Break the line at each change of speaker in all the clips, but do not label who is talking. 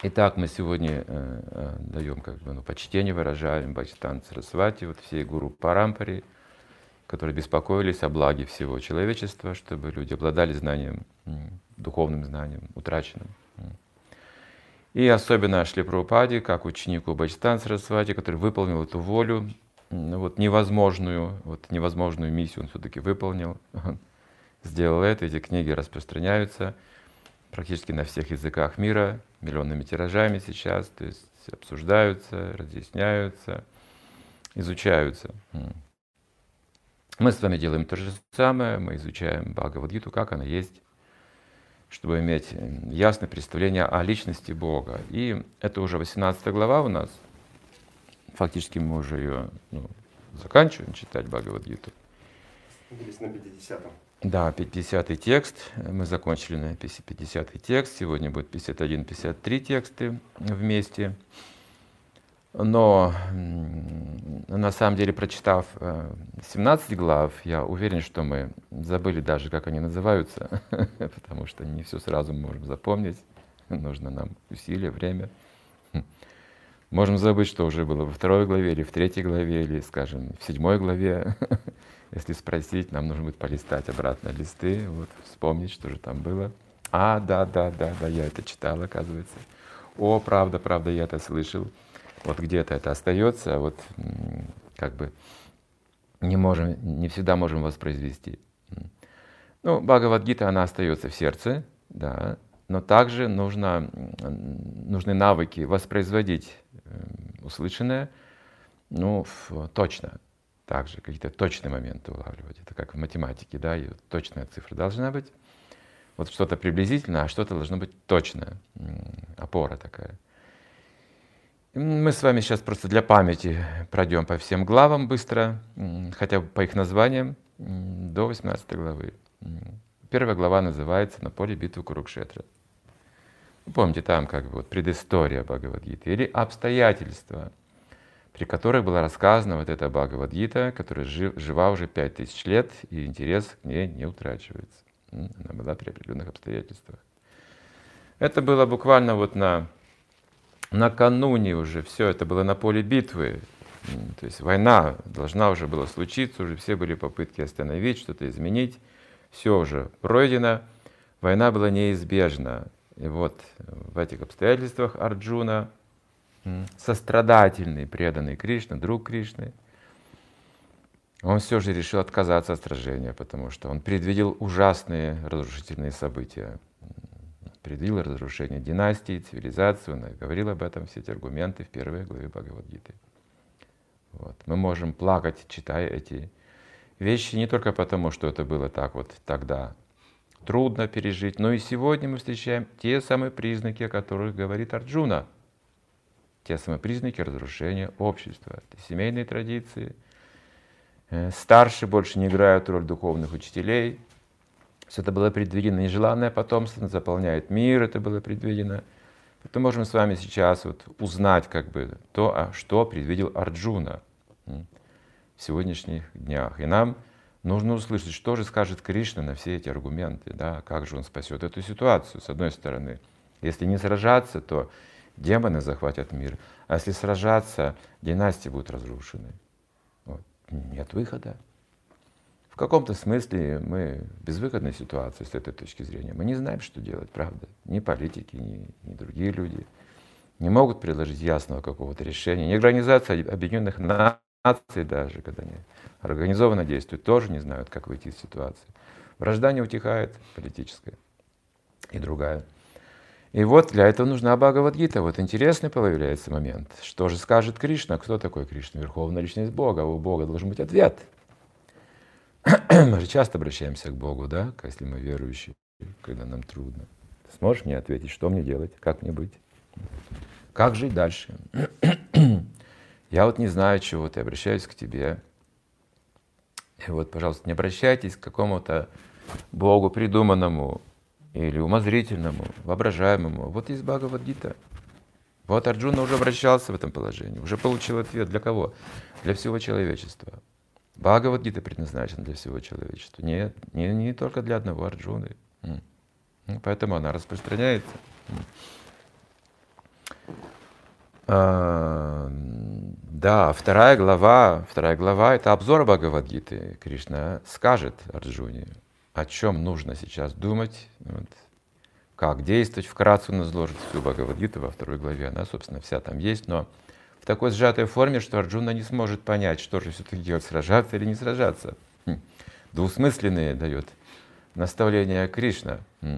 Итак, мы сегодня даем почтение, выражаем Бхактисиданта Сарасвати, всей гуру Парампаре, которые беспокоились о благе всего человечества, чтобы люди обладали знанием, духовным знанием, утраченным. И особенно Шриле Прабхупаде, как ученику Бхактисиданта Сарасвати, который выполнил эту волю, невозможную миссию он все-таки выполнил. Он сделал это, эти книги распространяются практически на всех языках мира, миллионными тиражами сейчас, то есть обсуждаются, разъясняются, изучаются. Мы с вами делаем то же самое, мы изучаем Бхагавад-гиту, как она есть, чтобы иметь ясное представление о личности Бога. И это уже 18 глава у нас. Фактически мы уже ее заканчиваем читать Бхагавад-гиту.
Бились на 50-м.
Да, 50-й текст. Мы закончили на 50-й текст. Сегодня будет 51-53 тексты вместе. Но на самом деле, прочитав 17 глав, я уверен, что мы забыли даже, как они называются, потому что не все сразу можем запомнить. Нужно нам усилие, время. Можем забыть, что уже было во 2 главе, или в 3 главе, или, скажем, в 7 главе. Если спросить, нам нужно будет полистать обратно листы, вспомнить, что же там было. Да, я это читал, оказывается. Правда, я это слышал. Где-то это остается, не всегда можем воспроизвести. Бхагавад-гита, она остается в сердце, да, но также нужны навыки воспроизводить услышанное, точно. Также какие-то точные моменты улавливать. Это как в математике, да, и точная цифра должна быть. Что-то приблизительно, а что-то должно быть точно. Опора такая. Мы с вами сейчас просто для памяти пройдем по всем главам быстро, хотя бы по их названиям, до 18 главы. 1 глава называется «На поле битвы Курукшетра». Помните, там предыстория Бхагавад-гиты или обстоятельства, при которых была рассказана эта Бхагавад-гита, которая жива уже 5000 лет, и интерес к ней не утрачивается. Она была при определенных обстоятельствах. Это было буквально накануне уже, все это было на поле битвы. То есть война должна уже была случиться, уже все были попытки остановить, что-то изменить. Все уже пройдено, война была неизбежна. И в этих обстоятельствах Арджуна, сострадательный, преданный Кришне, друг Кришны, он все же решил отказаться от сражения, потому что он предвидел ужасные разрушительные события. Предвидел разрушение династии, цивилизации, он говорил об этом, все эти аргументы в 1 главе Бхагавад-гиты. Мы можем плакать, читая эти вещи, не только потому, что это было так тогда трудно пережить, но и сегодня мы встречаем те самые признаки, о которых говорит Арджуна. Те самые признаки разрушения общества. Это семейные традиции. Старшие больше не играют роль духовных учителей. Все это было предвидено. Нежеланное потомство заполняет мир, это было предвидено. Это можем с вами сейчас узнать то, что предвидел Арджуна в сегодняшних днях. И нам нужно услышать, что же скажет Кришна на все эти аргументы, да, как же он спасет эту ситуацию, с одной стороны. Если не сражаться, то демоны захватят мир. А если сражаться, династии будут разрушены. Нет выхода. В каком-то смысле мы в безвыходной ситуации с этой точки зрения. Мы не знаем, что делать, правда. Ни политики, ни другие люди не могут предложить ясного какого-то решения. Ни Организация Объединенных Наций даже, когда они организованно действуют, тоже не знают, как выйти из ситуации. Вражда не утихает, политическая и другая. И для этого нужна Бхагавад-гита. Интересный появляется момент. Что же скажет Кришна? Кто такой Кришна? Верховная личность Бога. У Бога должен быть ответ. Мы же часто обращаемся к Богу, да, если мы верующие, когда нам трудно. Ты сможешь мне ответить, что мне делать, как мне быть? Как жить дальше? Я не знаю чего-то, я обращаюсь к тебе. И пожалуйста, не обращайтесь к какому-то Богу придуманному, или умозрительному, воображаемому. Есть Бхагавад-гита. Арджуна уже обращался в этом положении, уже получил ответ. Для кого? Для всего человечества. Бхагавад-гита предназначена для всего человечества. Нет, не только для одного Арджуны. Поэтому она распространяется. Да, вторая глава — это обзор Бхагавад-гиты. Кришна скажет Арджуне, о чем нужно сейчас думать, вот, как действовать. Вкратце он изложит всю Бхагавад-гиту во второй главе. Она, собственно, вся там есть, но в такой сжатой форме, что Арджуна не сможет понять, что же все-таки делать, сражаться или не сражаться. Двусмысленные дает наставления Кришна.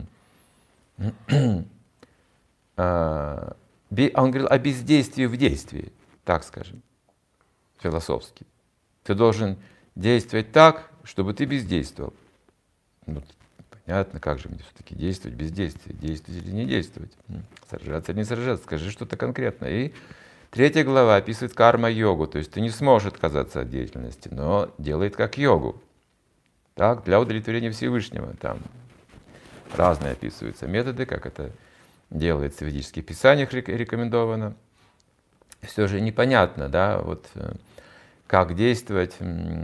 Он говорил о бездействии в действии, так скажем, философски. Ты должен действовать так, чтобы ты бездействовал. Ну, понятно, как же мне все-таки действовать без действия? Действовать или не действовать? Сражаться или не сражаться? Скажи что-то конкретное. И 3 глава описывает карма-йогу, то есть ты не сможешь отказаться от деятельности, но делает как йогу. Так, для удовлетворения Всевышнего. Там разные описываются методы, как это делается в ведических писаниях, рекомендовано. Все же непонятно, да, вот как действовать,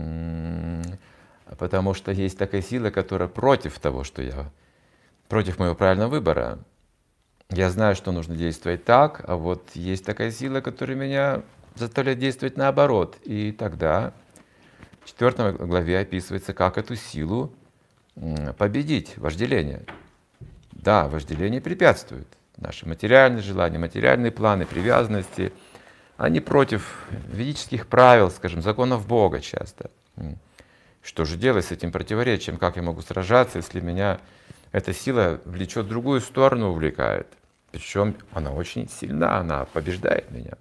потому что есть такая сила, которая против того, что против моего правильного выбора. Я знаю, что нужно действовать так, а вот есть такая сила, которая меня заставляет действовать наоборот. И тогда в 4 главе описывается, как эту силу победить, вожделение. Да, вожделение препятствует. Наши материальные желания, материальные планы, привязанности, они против ведических правил, скажем, законов Бога часто. Что же делать с этим противоречием? Как я могу сражаться, если меня эта сила влечет в другую сторону, увлекает? Причем она очень сильна, она побеждает меня.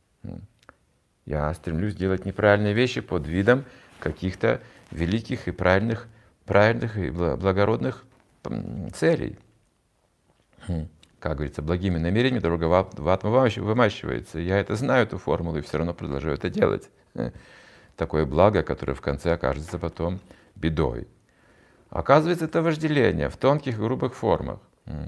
Я стремлюсь делать неправильные вещи под видом каких-то великих и правильных и благородных целей. Как говорится, благими намерениями дорога в атму вымащивается. Я это знаю, эту формулу, и все равно продолжаю это делать. Такое благо, которое в конце окажется потом бедой. Оказывается, это вожделение в тонких и грубых формах.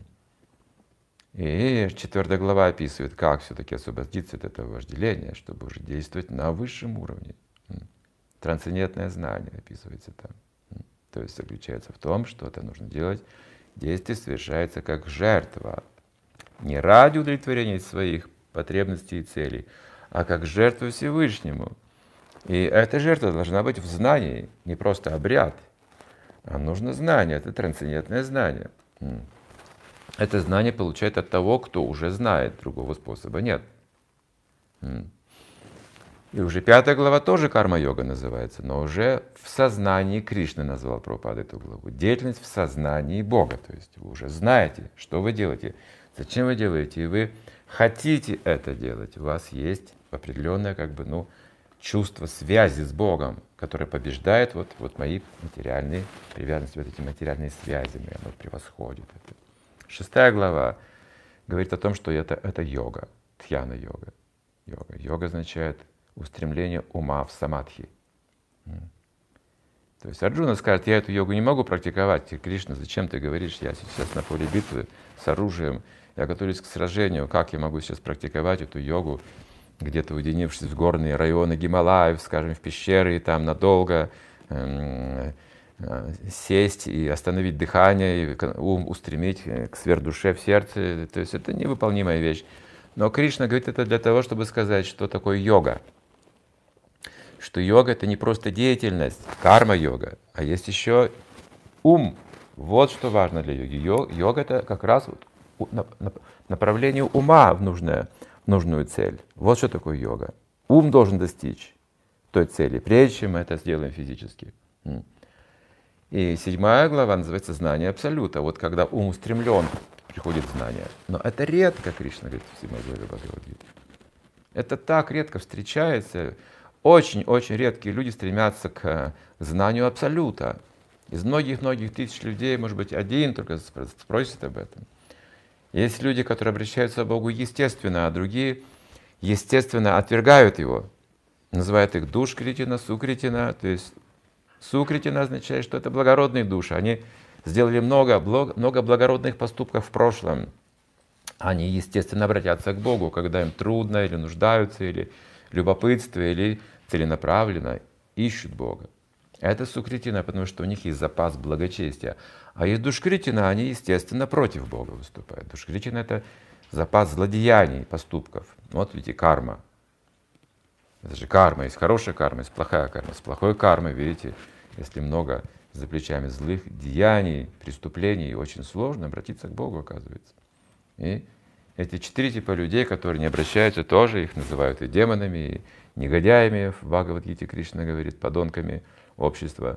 И 4 глава описывает, как все-таки освободиться от этого вожделения, чтобы уже действовать на высшем уровне. Трансцендентное знание описывается там. То есть заключается в том, что это нужно делать. Действие совершается как жертва. Не ради удовлетворения своих потребностей и целей, а как жертва Всевышнему. И эта жертва должна быть в знании, не просто обряд, а нужно знание, это трансцендентное знание. Это знание получает от того, кто уже знает, другого способа нет. И уже 5 глава тоже карма-йога называется, но уже в сознании Кришны назвал Прабхупада эту главу. Деятельность в сознании Бога, то есть вы уже знаете, что вы делаете, зачем вы делаете, и вы хотите это делать. У вас есть определенное чувство связи с Богом, которое побеждает вот мои материальные привязанности, вот эти материальные связи, оно превосходит это. 6 глава говорит о том, что это йога, дхьяна-йога. Йога означает устремление ума в самадхи. То есть Арджуна скажет, я эту йогу не могу практиковать. Кришна, зачем ты говоришь, я сейчас на поле битвы с оружием, я готовлюсь к сражению, как я могу сейчас практиковать эту йогу, где-то уединившись в горные районы Гималаев, скажем, в пещеры, и там надолго сесть и остановить дыхание, и ум устремить к сверхдуше, в сердце. То есть это невыполнимая вещь. Но Кришна говорит это для того, чтобы сказать, что такое йога. Что йога — это не просто деятельность, карма-йога, а есть еще ум. Вот что важно для йоги. Йога — это как раз направление ума в нужную цель. Вот что такое йога. Ум должен достичь той цели, прежде чем мы это сделаем физически. И 7 глава называется «Знание Абсолюта». Вот когда ум устремлен, приходит знание. Но это редко, Кришна говорит в 7 главе Бхагавад-гиты. Это так редко встречается. Очень-очень редкие люди стремятся к знанию Абсолюта. Из многих-многих тысяч людей, может быть, один только спросит об этом. Есть люди, которые обращаются к Богу естественно, а другие естественно отвергают Его. Называют их душкритина, сукритина. То есть сукритина означает, что это благородные души. Они сделали много благородных поступков в прошлом. Они, естественно, обратятся к Богу, когда им трудно, или нуждаются, или любопытство, или целенаправленно ищут Бога. Это сукритина, потому что у них есть запас благочестия. А есть душкритина, они, естественно, против Бога выступают. Душкритина — это запас злодеяний, поступков. Вот видите, карма. Это же карма. Есть хорошая карма, есть плохая карма. С плохой кармой, видите, если много за плечами злых деяний, преступлений, очень сложно обратиться к Богу, оказывается. И эти 4 типа людей, которые не обращаются, тоже их называют и демонами, и негодяями. В Бхагавад-гите Кришна говорит, подонками общества.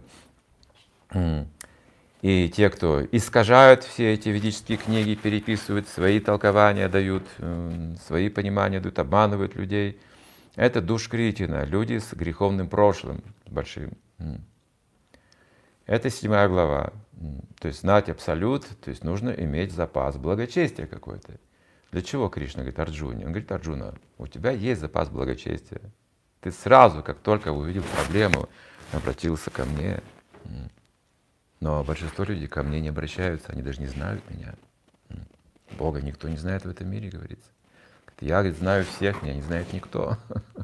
И те, кто искажают все эти ведические книги, переписывают свои толкования, дают свои понимания, дают, обманывают людей, это душкритина, люди с греховным прошлым большим. Это 7 глава. То есть знать абсолют, то есть нужно иметь запас благочестия какой-то. Для чего Кришна говорит Арджуне? Он говорит: Арджуна, у тебя есть запас благочестия. Ты сразу, как только увидел проблему, обратился ко мне. Но большинство людей ко мне не обращаются, они даже не знают меня. Бога никто не знает в этом мире, говорится. Я, говорит, знаю всех, меня не знает никто.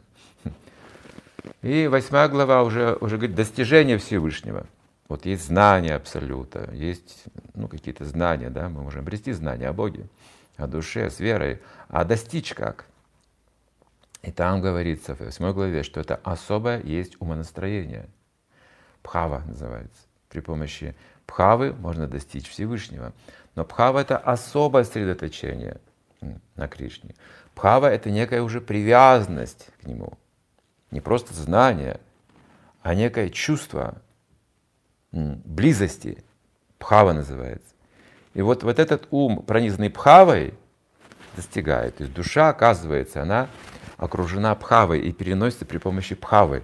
И 8 глава уже говорит достижение Всевышнего. Вот есть знание Абсолюта, есть какие-то знания, да, мы можем обрести знания о Боге, о душе, с верой. А достичь как? И там говорится в 8 главе, что это особое есть умонастроение. Бхава называется. При помощи бхавы можно достичь Всевышнего. Но бхава — это особое сосредоточение на Кришне. Бхава — это некая уже привязанность к Нему. Не просто знание, а некое чувство близости. Бхава называется. И вот этот ум, пронизанный бхавой, достигает. То есть душа, оказывается, она окружена бхавой и переносится при помощи бхавы.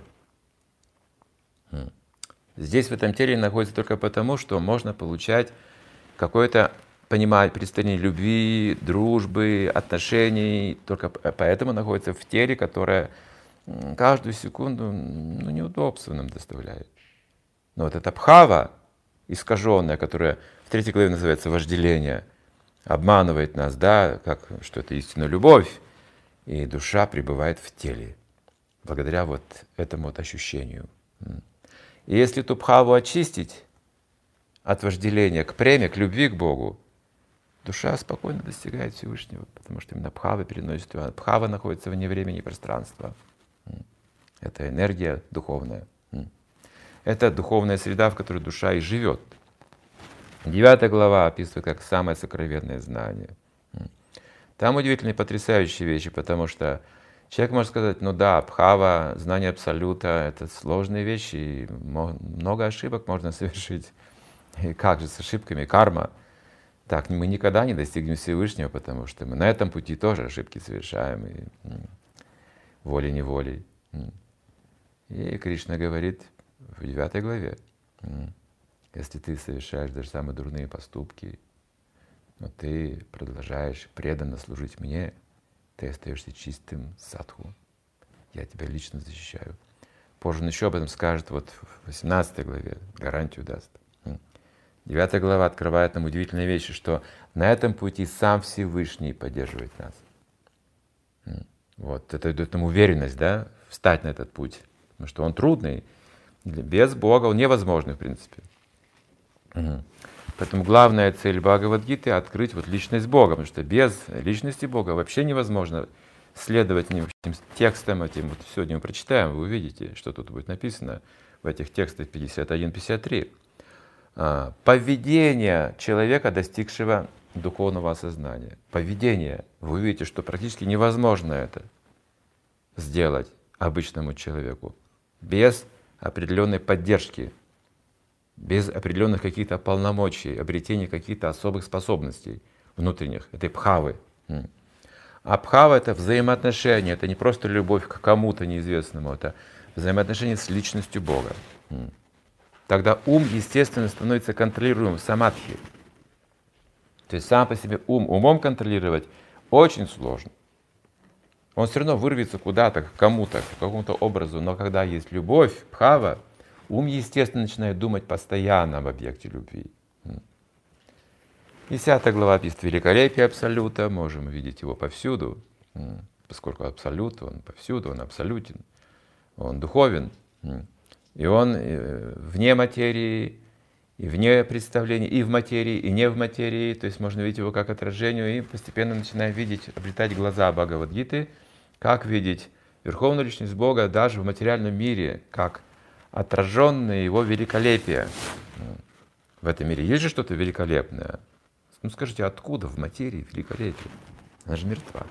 Здесь, в этом теле, находится только потому, что можно получать какое-то понимание, представление любви, дружбы, отношений. Только поэтому находится в теле, которое каждую секунду неудобство нам доставляет. Но вот эта бхава, искаженная, которая в 3 главе называется вожделение, обманывает нас, да, что это истинная любовь, и душа пребывает в теле, благодаря вот этому вот ощущению. И если эту бхаву очистить от вожделения к преме, к любви к Богу, душа спокойно достигает Всевышнего, потому что именно бхава переносит ее. Бхава находится вне времени и пространства. Это энергия духовная. Это духовная среда, в которой душа и живет. 9 глава описывает как самое сокровенное знание. Там удивительные, потрясающие вещи, потому что человек может сказать: ну да, бхава, знание абсолюта — это сложные вещи, и много ошибок можно совершить. И как же с ошибками? Карма. Так, мы никогда не достигнем Всевышнего, потому что мы на этом пути тоже ошибки совершаем, и волей-неволей. И Кришна говорит в 9 главе: если ты совершаешь даже самые дурные поступки, но ты продолжаешь преданно служить мне, ты остаешься чистым садху. Я тебя лично защищаю. Позже он еще об этом скажет, вот в 18 главе, гарантию даст. 9 глава открывает нам удивительные вещи, что на этом пути сам Всевышний поддерживает нас. Вот, это дает нам уверенность, да, встать на этот путь. Потому что он трудный. Без Бога он невозможный, в принципе. Поэтому главная цель Бхагавад-гиты — открыть вот личность Бога, потому что без личности Бога вообще невозможно следовать этим текстам, этим. Вот сегодня мы прочитаем, вы увидите, что тут будет написано в этих текстах 51-53. Поведение человека, достигшего духовного осознания. Поведение. Вы увидите, что практически невозможно это сделать обычному человеку без определенной поддержки, без определенных каких-то полномочий, обретения каких-то особых способностей внутренних, этой бхавы. А бхава — это взаимоотношения, это не просто любовь к кому-то неизвестному, это взаимоотношения с личностью Бога. Тогда ум, естественно, становится контролируемым в самадхи. То есть сам по себе умом контролировать очень сложно. Он все равно вырвется куда-то, к кому-то, к какому-то образу, но когда есть любовь, бхава, ум, естественно, начинает думать постоянно об объекте любви. 10 глава описывает великолепие Абсолюта, можем видеть его повсюду, поскольку Абсолют, он повсюду, он абсолютен, он духовен, и он вне материи, и вне представления, и в материи, и не в материи. То есть можно видеть его как отражение, и постепенно начинаем видеть, обретать глаза Бхагавад-гиты, как видеть Верховную Личность Бога даже в материальном мире, как отраженное его великолепие. В этом мире есть же что-то великолепное. Ну скажите, откуда в материи великолепие? Она же мертва.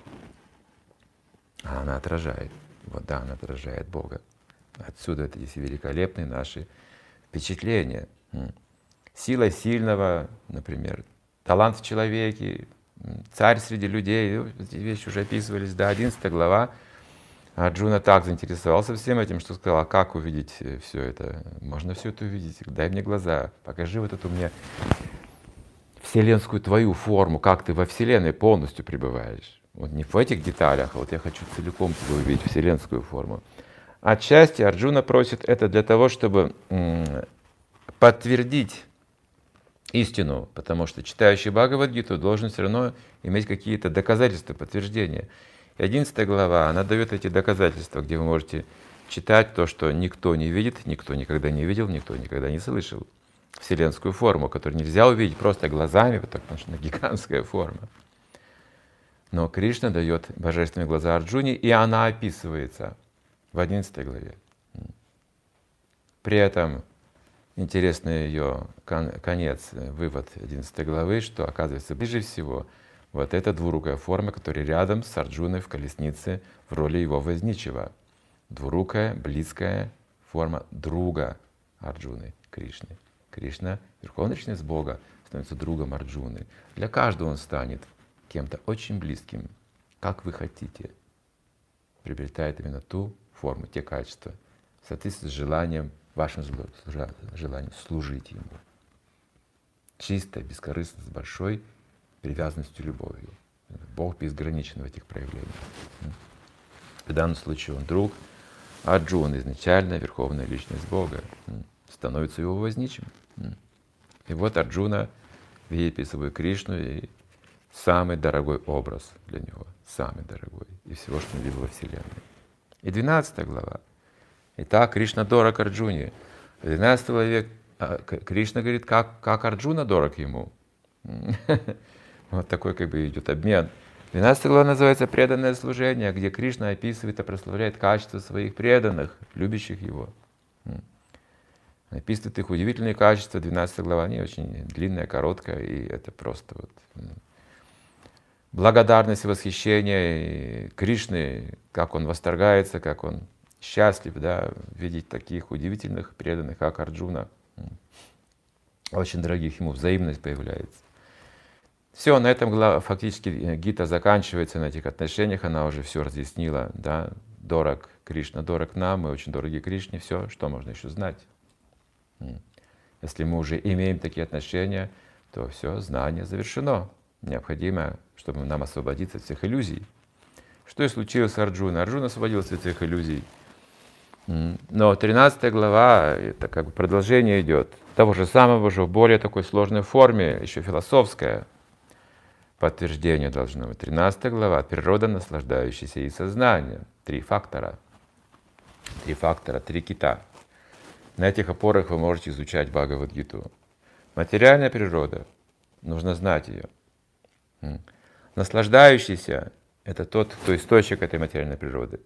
А она отражает. Вот да, она отражает Бога. Отсюда это здесь великолепные наши впечатления. Сила сильного, например, талант в человеке, царь среди людей. Эти вещи уже описывались, да, 11 глава. Арджуна так заинтересовался всем этим, что сказал: а как увидеть все это? Можно все это увидеть. Дай мне глаза, покажи вот эту мне вселенскую твою форму, как ты во Вселенной полностью пребываешь. Вот не в этих деталях, а вот я хочу целиком тебя увидеть, вселенскую форму. Отчасти Арджуна просит это для того, чтобы подтвердить истину, потому что читающий Бхагавад-гиту должен все равно иметь какие-то доказательства, подтверждения. И 11 глава, она дает эти доказательства, где вы можете читать то, что никто не видит, никто никогда не видел, никто никогда не слышал. Вселенскую форму, которую нельзя увидеть просто глазами, потому что она гигантская форма. Но Кришна дает божественные глаза Арджуне, и она описывается в 11 главе. При этом интересный ее конец, вывод 11 главы, что оказывается ближе всего вот эта двурукая форма, которая рядом с Арджуной в колеснице в роли его возничего. Двурукая, близкая форма друга Арджуны, Кришны. Кришна, Верховная Личность Бога, становится другом Арджуны. Для каждого он станет кем-то очень близким, как вы хотите. Приобретает именно ту форму, те качества, в соответствии с желанием, вашим желанием служить ему. Чисто, бескорыстно, с большой привязанностью, любовью. Бог безграничен в этих проявлениях. В данном случае он друг Арджуны, изначально Верховная Личность Бога, становится его возничим. И вот Арджуна видит собой Кришну, и самый дорогой образ для него, самый дорогой из всего, что он видел во Вселенной. И 12 глава. Итак, Кришна дорог Арджуне. В 12 главе Кришна говорит, как Арджуна дорог ему. Вот такой как бы идет обмен. 12 глава называется «Преданное служение», где Кришна описывает и прославляет качества своих преданных, любящих его. Описывает их удивительные качества. 12 глава, не очень длинная, короткая, и это просто вот благодарность и восхищение Кришны, как он восторгается, как он счастлив, да, видеть таких удивительных преданных, как Арджуна. Очень дорогих ему, взаимность появляется. Все, на этом фактически гита заканчивается, на этих отношениях, она уже все разъяснила, да, дорог Кришна, дорог нам, мы очень дороги Кришне, все, что можно еще знать. Если мы уже имеем такие отношения, то все, знание завершено. Необходимо, чтобы нам освободиться от всех иллюзий. Что и случилось с Арджуной. Арджуна освободился от всех иллюзий. Но 13 глава, это как бы продолжение идет того же самого, уже в более такой сложной форме, еще философское подтверждение должно быть. 13 глава, природа, наслаждающаяся и сознание. 3 фактора. 3 фактора, 3 кита. На этих опорах вы можете изучать Бхагавад-гиту. Материальная природа, нужно знать ее. Наслаждающийся — это тот, кто источник этой материальной природы.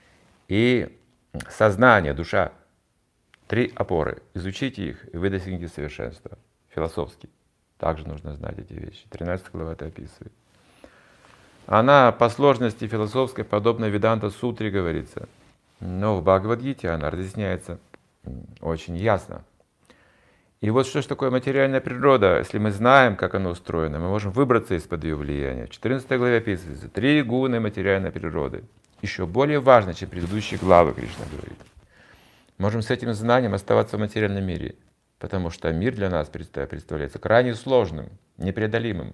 И сознание, душа. 3 опоры. Изучите их, и вы достигнете совершенства. Философски. Также нужно знать эти вещи. 13 глава это описывает. Она по сложности философской подобна Веданта-сутре, говорится. Но в Бхагавад-гите она разъясняется очень ясно. И вот что же такое материальная природа? Если мы знаем, как она устроена, мы можем выбраться из-под ее влияния. В 14 главе описывается 3 гуны материальной природы. Еще более важно, чем предыдущие главы, Кришна говорит. Можем с этим знанием оставаться в материальном мире, потому что мир для нас представляется крайне сложным, непреодолимым.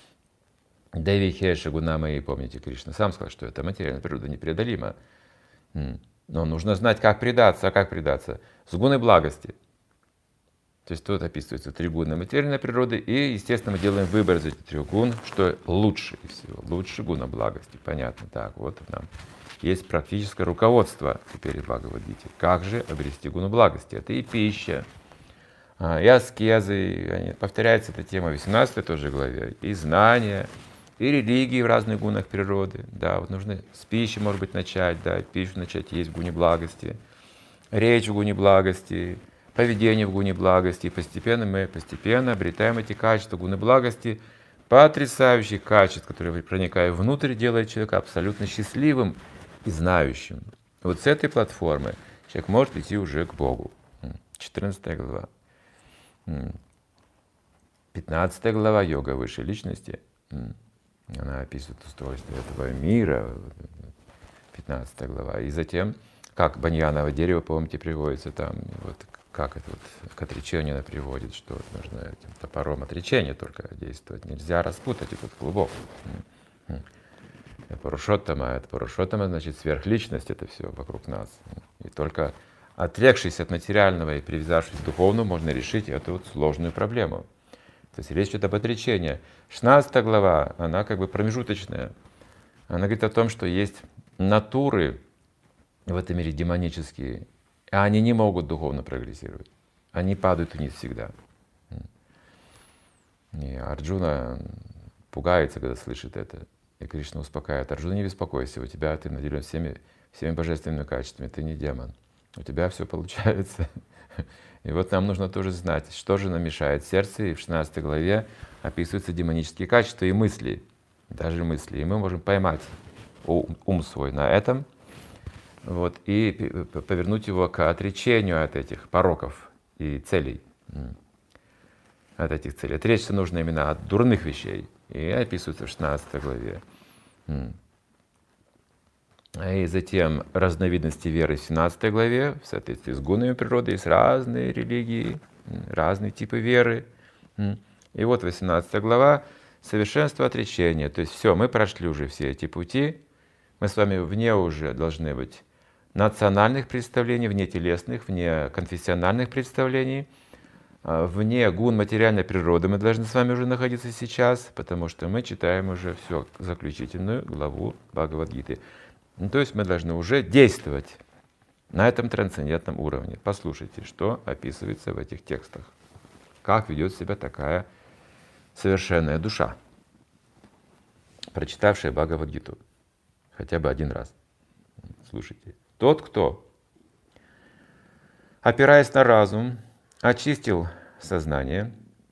Деви Хеша Гунамаи, помните, Кришна сам сказал, что эта материальная природа непреодолима. Но нужно знать, как предаться. А как предаться? С гуной благости. То есть тут описываются 3 гуны материальной природы, и, естественно, мы делаем выбор из этих 3 гун, что лучше из всего. Лучше гуна благости. Понятно. Так, вот нам есть практическое руководство теперь в Бхагавад-гите. Как же обрести гуну благости? Это и пища, и аскезы, повторяется эта тема в 18 тоже главе, и знания, и религии в разных гунах природы. Да, вот нужно с пищи, может быть, начать, да, пищу начать есть в гуне благости, речь в гуне благости, поведение в гуне благости. И постепенно мы обретаем эти качества гуны благости, потрясающих качеств, которые, проникая внутрь, делают человека абсолютно счастливым и знающим. Вот с этой платформы человек может идти уже к Богу. 14 глава. 15 глава йога высшей личности. Она описывает устройство этого мира. 15 глава. И затем, как баньяново дерево, помните, приводится там, вот как это вот к отречению она приводит, что нужно этим топором отречения только действовать. Нельзя распутать этот клубок. Это значит сверхличность, это все вокруг нас. И только отрекшись от материального и привязавшись к духовному, можно решить эту вот сложную проблему. То есть речь идет об отречении. 16 глава, она как бы промежуточная. Она говорит о том, что есть натуры в этом мире демонические, а они не могут духовно прогрессировать. Они падают вниз всегда. И Арджуна пугается, когда слышит это. И Кришна успокаивает: Арджуна, не беспокойся, у тебя ты наделен всеми божественными качествами, ты не демон. У тебя все получается. И вот нам нужно тоже знать, что же нам мешает сердце. И в 16 главе описываются демонические качества и мысли, даже мысли. И мы можем поймать ум свой на этом, вот, и повернуть его к отречению от этих пороков и целей. От этих целей. Отречься нужно именно от дурных вещей. И описывается в 16 главе. И затем разновидности веры в 17 главе, в соответствии с гунами природы, есть разные религии, разные типы веры. И вот 18 глава — совершенство отречения. То есть все, мы прошли уже все эти пути, мы с вами вне уже должны быть национальных представлений, вне телесных, вне конфессиональных представлений, вне гун материальной природы мы должны с вами уже находиться сейчас, потому что мы читаем уже все, заключительную главу Бхагавад-гиты. Ну, то есть мы должны уже действовать на этом трансцендентном уровне. Послушайте, что описывается в этих текстах. Как ведет себя такая совершенная душа, прочитавшая Бхагавад-гиту хотя бы один раз. Слушайте. Тот, кто, опираясь на разум, очистил сознание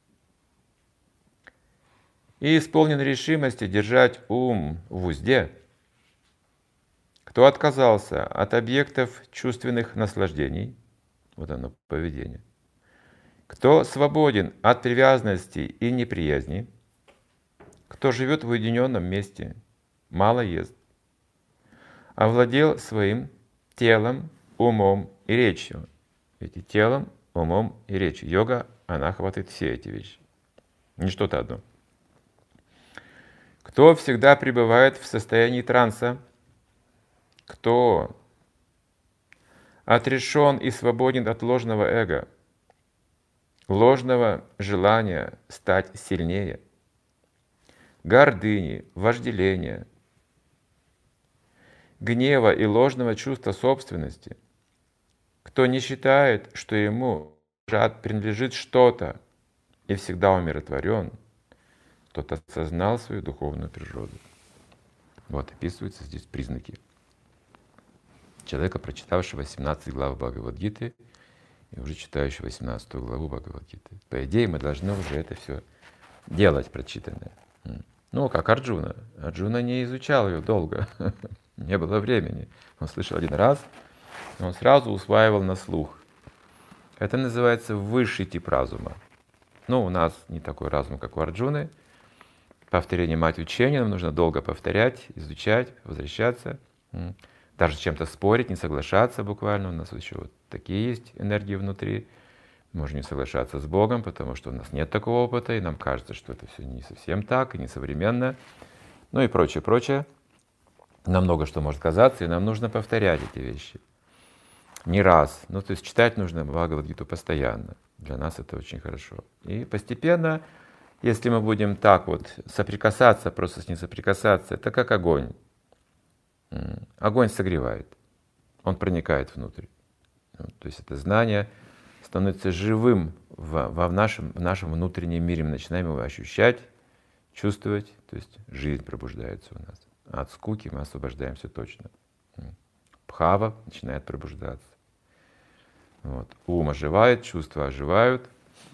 и исполнен решимости держать ум в узде, кто отказался от объектов чувственных наслаждений, вот оно, поведение, кто свободен от привязанности и неприязни, кто живет в уединенном месте, мало ест, овладел своим телом, умом и речью. Ведь телом, умом и речью. Йога, она охватывает все эти вещи, не что-то одно. Кто всегда пребывает в состоянии транса, кто отрешен и свободен от ложного эго, ложного желания стать сильнее, гордыни, вожделения, гнева и ложного чувства собственности, кто не считает, что ему принадлежит что-то и всегда умиротворен, тот осознал свою духовную природу. Вот описываются здесь признаки человека, прочитавшего 18 глав Бхагавад-гиты и уже читающего 18 главу Бхагавад-гиты. По идее, мы должны уже это все делать, прочитанное. Ну, как Арджуна. Арджуна не изучал ее долго, не было времени. Он слышал один раз, он сразу усваивал на слух. Это называется высший тип разума. Ну, у нас не такой разум, как у Арджуны. Повторение — мать учения, нам нужно долго повторять, изучать, возвращаться. Даже с чем-то спорить, не соглашаться буквально. У нас еще вот такие есть энергии внутри. Мы можем не соглашаться с Богом, потому что у нас нет такого опыта, и нам кажется, что это все не совсем так, и не современно. Ну и прочее, прочее. Нам много что может казаться, и нам нужно повторять эти вещи. Не раз. Ну, то есть читать нужно Бхагавад-гиту постоянно. Для нас это очень хорошо. И постепенно, если мы будем так вот соприкасаться, просто с ним соприкасаться, это как огонь. Огонь согревает, он проникает внутрь. То есть это знание становится живым в нашем внутреннем мире. Мы начинаем его ощущать, чувствовать, то есть жизнь пробуждается у нас. А от скуки мы освобождаемся точно. Бхава начинает пробуждаться. Вот. Ум оживает, чувства оживают.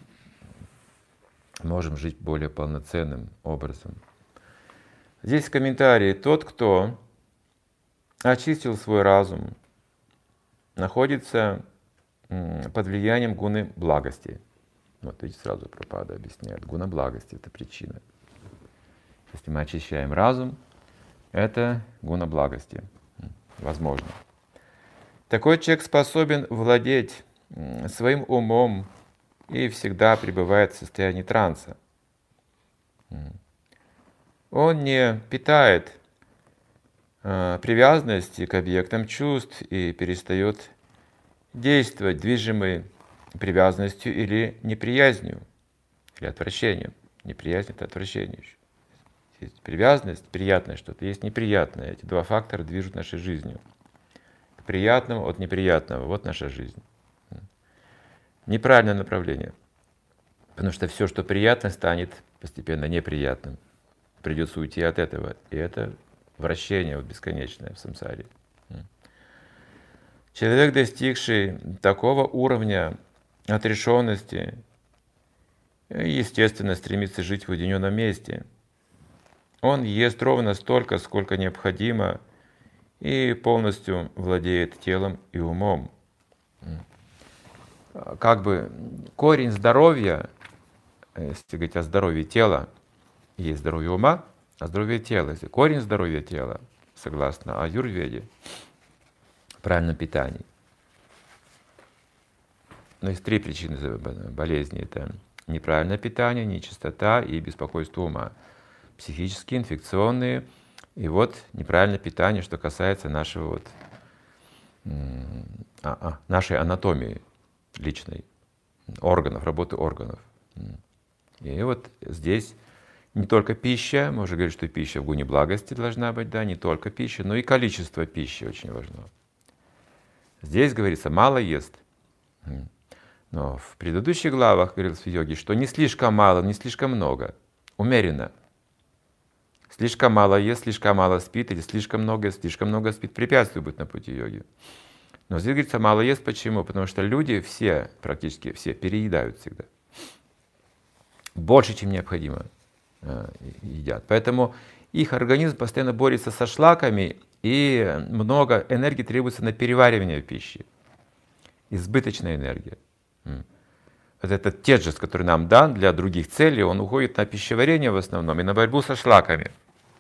Можем жить более полноценным образом. Здесь в комментарии: тот, кто очистил свой разум, находится под влиянием гуны благости. Вот видите, сразу Прабхупада объясняет. Гуна благости — это причина. Если мы очищаем разум, это гуна благости. Возможно. Такой человек способен владеть своим умом и всегда пребывает в состоянии транса. Он не питает привязанности к объектам чувств и перестает действовать, движимый привязанностью или неприязнью, или отвращением. Неприязнь — это отвращение еще. Есть привязанность, приятное что-то, есть неприятное. Эти два фактора движут нашей жизнью. К приятному от неприятного. Вот наша жизнь. Неправильное направление. Потому что все, что приятно, станет постепенно неприятным. Придется уйти от этого. И это вращение вот бесконечное в самсаре. Человек, достигший такого уровня отрешенности, естественно, стремится жить в уединенном месте. Он ест ровно столько, сколько необходимо, и полностью владеет телом и умом. Как бы корень здоровья, если говорить о здоровье тела, есть здоровье ума, а здоровье тела. Корень здоровья тела, согласно аюрведе, правильном питании. Но есть три причины болезни. Это неправильное питание, нечистота и беспокойство ума. Психические, инфекционные, и вот неправильное питание, что касается нашего нашей анатомии личной, органов, работы органов. И вот здесь не только пища, мы уже говорили, что пища в гуне благости должна быть, да, не только пища, но и количество пищи очень важно. Здесь говорится, мало ест. Но в предыдущих главах говорилось в йоге, что не слишком мало, не слишком много, умеренно. Слишком мало ест, слишком мало спит, или слишком много спит, препятствие будет на пути йоги. Но здесь говорится, мало ест, почему? Потому что люди все, практически все, переедают всегда. Больше, чем необходимо едят. Поэтому их организм постоянно борется со шлаками, и много энергии требуется на переваривание пищи. Избыточная энергия. Вот этот теджес, который нам дан для других целей, он уходит на пищеварение в основном и на борьбу со шлаками.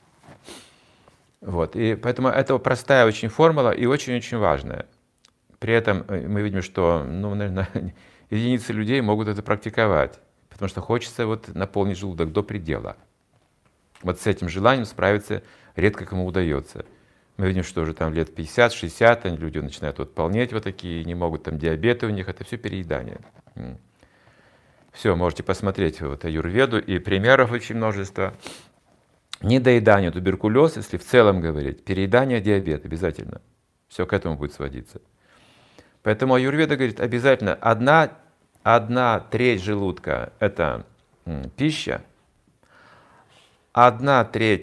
Вот. И поэтому это простая очень формула и очень-очень важная. При этом мы видим, что, наверное, единицы людей могут это практиковать, потому что хочется наполнить желудок до предела. Вот с этим желанием справиться редко кому удается. Мы видим, что уже там лет 50-60 люди начинают полнеть такие, не могут, там диабеты у них, это все переедание. Все, можете посмотреть аюрведу, и примеров очень множество. Недоедание, туберкулез, если в целом говорить, переедание, диабет обязательно. Все к этому будет сводиться. Поэтому аюрведа говорит, обязательно одна треть желудка — это пища, 1/3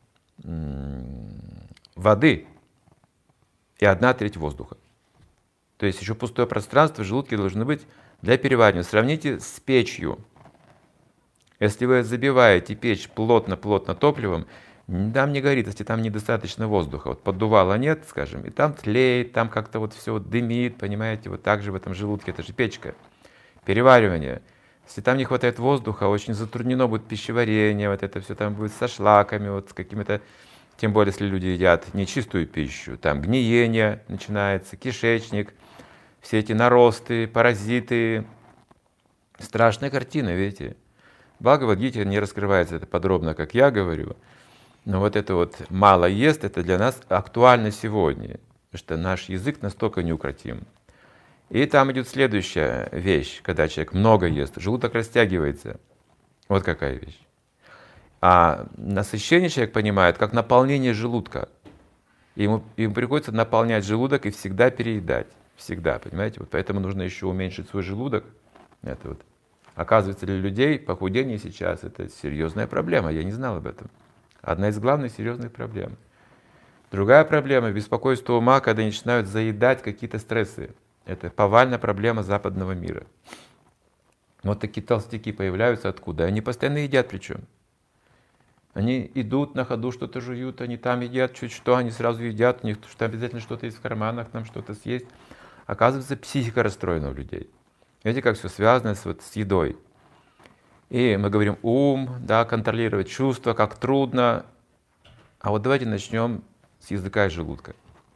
воды и 1/3 воздуха. То есть еще пустое пространство в желудке должно быть для переваривания. Сравните с печью. Если вы забиваете печь плотно топливом, там не горит, если там недостаточно воздуха. Поддувала нет, скажем, и там тлеет, там как-то все дымит, понимаете, так же в этом желудке, это же печка. Переваривание. Если там не хватает воздуха, очень затруднено будет пищеварение, это все там будет со шлаками, с какими-то, тем более, если люди едят нечистую пищу, там гниение начинается, кишечник, все эти наросты, паразиты. Страшная картина, видите. В Бхагавад-гите не раскрывается это подробно, как я говорю, но это мало ест, это для нас актуально сегодня, потому что наш язык настолько неукротим. И там идет следующая вещь, когда человек много ест, желудок растягивается. Вот какая вещь. А насыщение человек понимает как наполнение желудка. Ему приходится наполнять желудок и всегда переедать. Всегда, понимаете? Вот поэтому нужно еще уменьшить свой желудок. Это вот. Оказывается, для людей похудение сейчас — это серьезная проблема. Я не знал об этом. Одна из главных серьезных проблем. Другая проблема — беспокойство ума, когда начинают заедать какие-то стрессы. Это повальная проблема западного мира. Вот такие толстяки появляются откуда? Они постоянно едят причем. Они идут на ходу, что-то жуют, они там едят чуть что, они сразу едят, у них обязательно что-то есть в карманах, там что-то съесть. Оказывается, психика расстроена у людей. Видите, как все связано с едой. И мы говорим ум, да, контролировать чувства, как трудно. А вот давайте начнем с языка и желудка.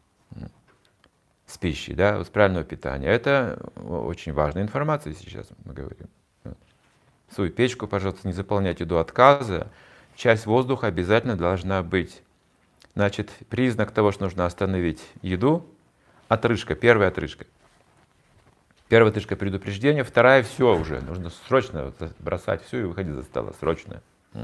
С пищи, да, с правильного питания. Это очень важная информация сейчас, мы говорим. Свою печку, пожалуйста, не заполняйте до отказа. Часть воздуха обязательно должна быть. Значит, признак того, что нужно остановить еду — отрыжка, первая отрыжка. Первая отрыжка — предупреждение, вторая — все уже. Нужно срочно бросать все и выходить за стола, срочно.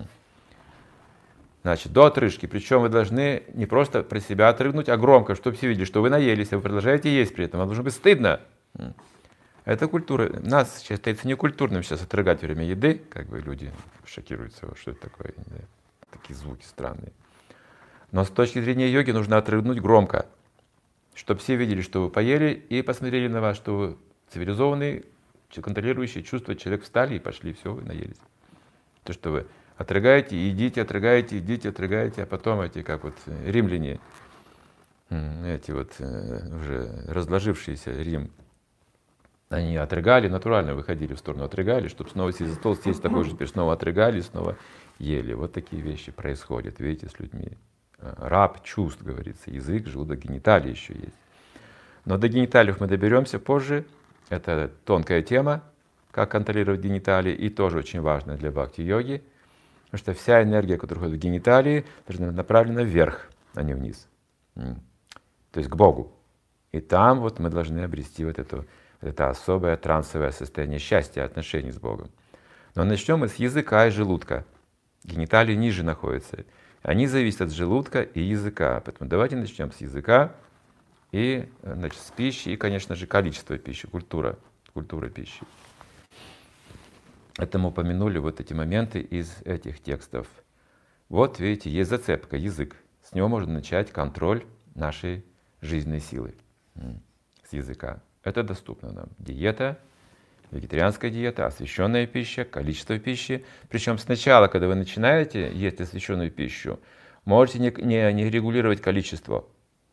Значит, до отрыжки. Причем вы должны не просто про себя отрыгнуть, а громко, чтобы все видели, что вы наелись, а вы продолжаете есть при этом. Вам должно быть стыдно. Это культура. Нас считается некультурным сейчас отрыгать во время еды. Как бы люди шокируются, что это такое. Да? Такие звуки странные. Но с точки зрения йоги нужно отрыгнуть громко, чтобы все видели, что вы поели, и посмотрели на вас, что вы цивилизованный, контролирующий чувства человек, встали и пошли, все, вы наелись. То, что вы отрыгаете, едите, отрыгаете, едите, отрыгаете, а потом эти, как вот римляне, эти вот уже разложившиеся Рим, они отрыгали, натурально выходили в сторону, отрыгали, чтобы снова сесть за стол, съесть такой же, теперь снова отрыгали, снова ели. Вот такие вещи происходят, видите, с людьми. Раб чувств, говорится, язык, желудок, гениталии еще есть. Но до гениталиев мы доберемся позже. Это тонкая тема, как контролировать гениталии, и тоже очень важная для бхакти-йоги, потому что вся энергия, которая входит в гениталии, должна быть направлена вверх, а не вниз. То есть к Богу. И там вот мы должны обрести вот это особое трансовое состояние счастья, отношений с Богом. Но начнем мы с языка и желудка. Гениталии ниже находятся. Они зависят от желудка и языка. Поэтому давайте начнем с языка и, значит, с пищи, и, конечно же, количество пищи, культура пищи. Это мы упомянули вот эти моменты из этих текстов. Вот, видите, есть зацепка, язык. С него можно начать контроль нашей жизненной силы. С языка. Это доступно нам. Диета, вегетарианская диета, освященная пища, количество пищи. Причем сначала, когда вы начинаете есть освященную пищу, можете не регулировать количество.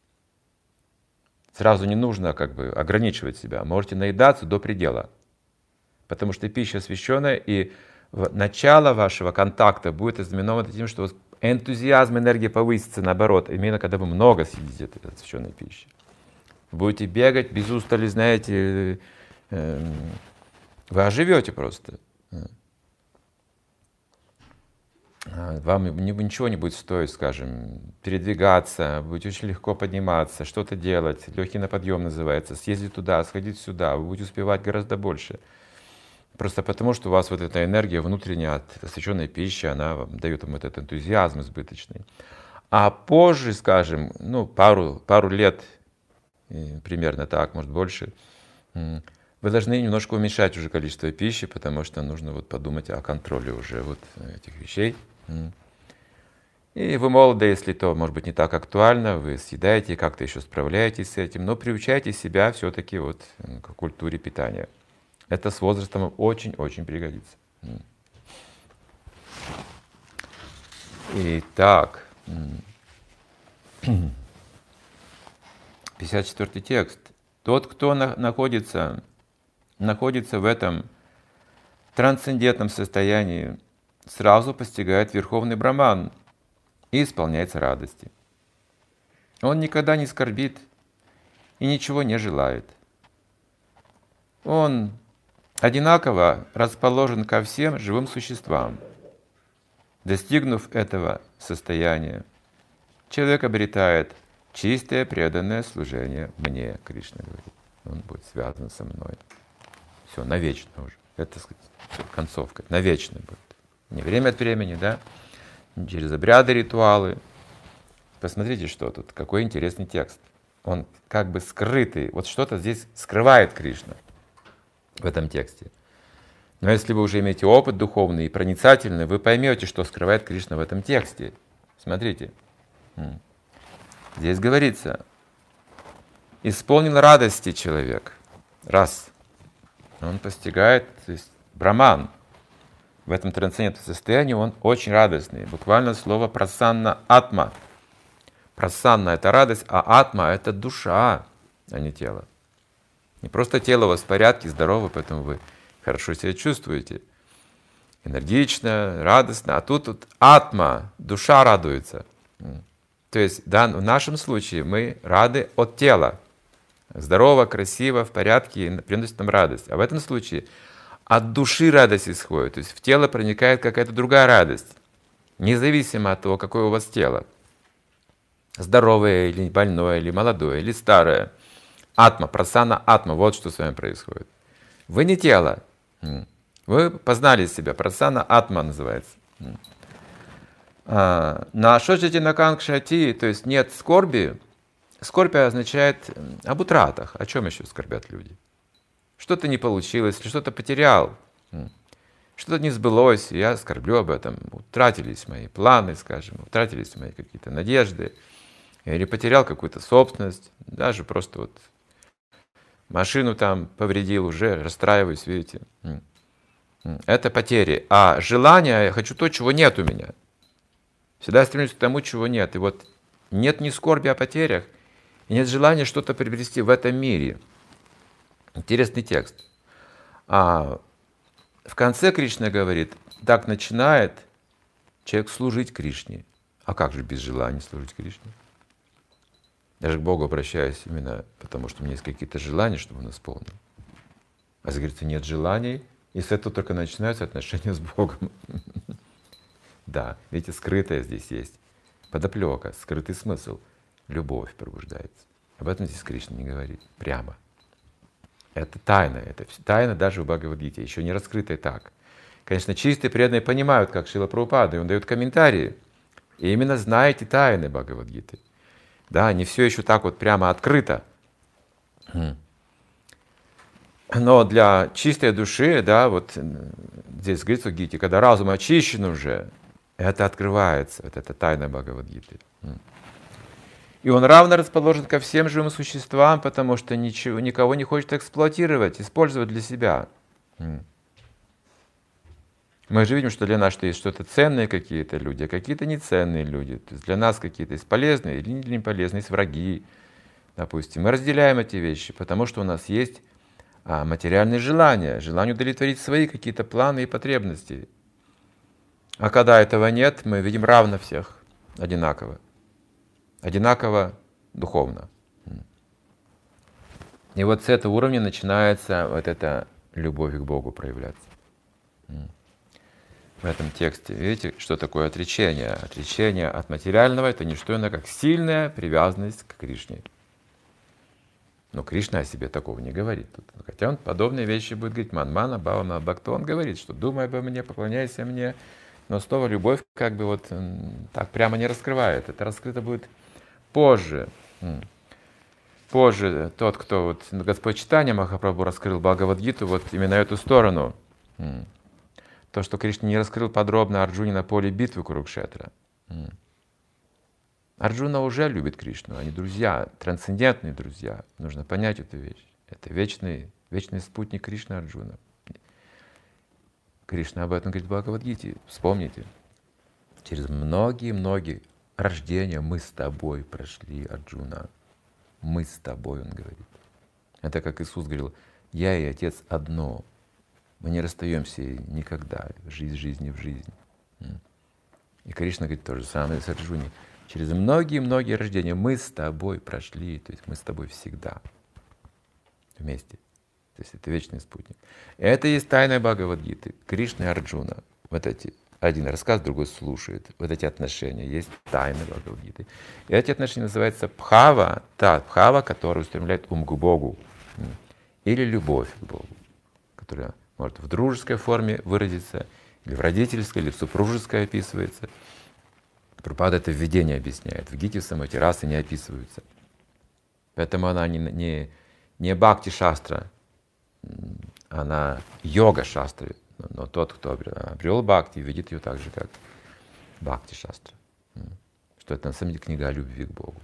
Сразу не нужно как бы ограничивать себя. Можете наедаться до предела. Потому что пища освященная, и начало вашего контакта будет ознаменовано тем, что энтузиазм, энергия повысится, наоборот, именно когда вы много съедите этой освященной пищи. Будете бегать без устали, знаете, вы оживете просто. Вам ничего не будет стоить, скажем, передвигаться, будете очень легко подниматься, что-то делать. Легкий на подъем называется. Съездить туда, сходить сюда, вы будете успевать гораздо больше. Просто потому, что у вас вот эта энергия внутренняя от освященной пищи, она вам дает вам этот энтузиазм избыточный. А позже, скажем, пару лет, примерно так, может больше, вы должны немножко уменьшать уже количество пищи, потому что нужно вот подумать о контроле уже вот этих вещей. И вы молоды, если то, может быть, не так актуально, вы съедаете, как-то еще справляетесь с этим, но приучайте себя все-таки вот к культуре питания. Это с возрастом очень-очень пригодится. Итак, 54 текст. Тот, кто находится в этом трансцендентном состоянии, сразу постигает Верховный Браман и исполняется радости. Он никогда не скорбит и ничего не желает. Он одинаково расположен ко всем живым существам. Достигнув этого состояния, человек обретает чистое преданное служение мне, Кришна говорит. Он будет связан со мной. Все, навечно уже. Это, так сказать, концовка. Навечно будет. Не время от времени, да? Через обряды, ритуалы. Посмотрите, что тут. Какой интересный текст. он как бы скрытый. Вот что-то здесь скрывает Кришна в этом тексте. Но если вы уже имеете опыт духовный и проницательный, вы поймете, что скрывает Кришна в этом тексте. Смотрите. Здесь говорится, исполнил радости человек. Раз. Он постигает, то есть Браман. В этом трансцендентном состоянии он очень радостный. Буквально слово прасанна атма. Прасанна — это радость, а атма — это душа, а не тело. Не просто тело у вас в порядке, здорово, поэтому вы хорошо себя чувствуете. Энергично, радостно. А тут атма, душа радуется. То есть в нашем случае мы рады от тела. Здорово, красиво, в порядке, и приносит нам радость. А в этом случае от души радость исходит. То есть в тело проникает какая-то другая радость. Независимо от того, какое у вас тело. Здоровое или больное, или молодое, или старое. Атма, прасана атма, вот что с вами происходит. Вы не тело. Вы познали себя. Прасана атма называется. На шоджити накангшати, то есть нет скорби. Скорбь означает об утратах. О чем еще скорбят люди? Что-то не получилось, или что-то потерял, что-то не сбылось, и я скорблю об этом. Утратились мои планы, скажем, утратились мои какие-то надежды, или потерял какую-то собственность, даже просто вот машину там повредил, уже расстраиваюсь, видите. Это потери. А желание, я хочу то, чего нет у меня. Всегда стремлюсь к тому, чего нет. И вот нет ни скорби о потерях, и нет желания что-то приобрести в этом мире. Интересный текст. В конце Кришна говорит, так начинает человек служить Кришне. А как же без желания служить Кришне? Я же к Богу обращаюсь именно потому, что у меня есть какие-то желания, чтобы он исполнил. А если говорится, нет желаний, и с этого только начинаются отношения с Богом. Да, видите, скрытое здесь есть. Подоплека, скрытый смысл. Любовь пробуждается. Об этом здесь Кришна не говорит прямо. Это тайна даже в Бхагавад-гите, еще не раскрытая так. Конечно, чистые преданные понимают, как Шрила Прабхупада, и он дает комментарии. И именно знаете тайны Бхагавад-гиты. Да, не все еще так вот прямо открыто. Но для чистой души, да, вот здесь говорится в Гите, когда разум очищен уже, это открывается, вот эта тайна Бхагавад-гиты. И он равно расположен ко всем живым существам, потому что никого не хочет эксплуатировать, использовать для себя. Мы же видим, что для нас есть что-то ценные какие-то люди, а какие-то неценные люди. То есть для нас какие-то есть полезные или не полезные, есть враги, допустим. Мы разделяем эти вещи, потому что у нас есть материальные желания, желание удовлетворить свои какие-то планы и потребности. А когда этого нет, мы видим равно всех, одинаково. Одинаково духовно. И вот с этого уровня начинается вот эта любовь к Богу проявляться. В этом тексте, видите, что такое отречение? Отречение от материального — это не что иное, как сильная привязанность к Кришне. Но Кришна о себе такого не говорит. Хотя он подобные вещи будет говорить. Манмана, Бхавана, Бхакта. Он говорит, что думай обо мне, поклоняйся мне. Но слово любовь как бы вот так прямо не раскрывает. Это раскрыто будет позже. Позже тот, кто вот Господь Чайтанья Махапрабху раскрыл Бхагавад-гиту, вот именно эту сторону. То, что Кришна не раскрыл подробно Арджуне на поле битвы Курукшетра. Арджуна уже любит Кришну, они друзья, трансцендентные друзья. Нужно понять эту вещь. Это вечный спутник Кришны Арджуна. Кришна об этом говорит в Бхагавад-гите. Вспомните. Через многие-многие рождения мы с тобой прошли, Арджуна. Мы с тобой, он говорит. Это как Иисус говорил, я и Отец одно. Мы не расстаемся никогда, жизнь в жизнь. И Кришна говорит то же самое с Арджуной. Через многие-многие рождения мы с тобой прошли, то есть мы с тобой всегда вместе. То есть это вечный спутник. Это и есть тайна Бхагавад-гиты. Кришна и Арджуна. Вот эти. Один рассказ, другой слушает. Вот эти отношения. Есть тайны Бхагавад-гиты. И эти отношения называются бхава. Та бхава, которая устремляет ум к Богу. Или любовь к Богу. Которая может в дружеской форме выразиться, или в родительской, или в супружеской описывается. Прабхупада это введение объясняет. В Гите в самой эти расы не описываются. Поэтому она не бхакти-шастра, она йога-шастра. Но тот, кто обрел бхакти, видит ее так же, как бхакти-шастра. Что это на самом деле книга о любви к Богу.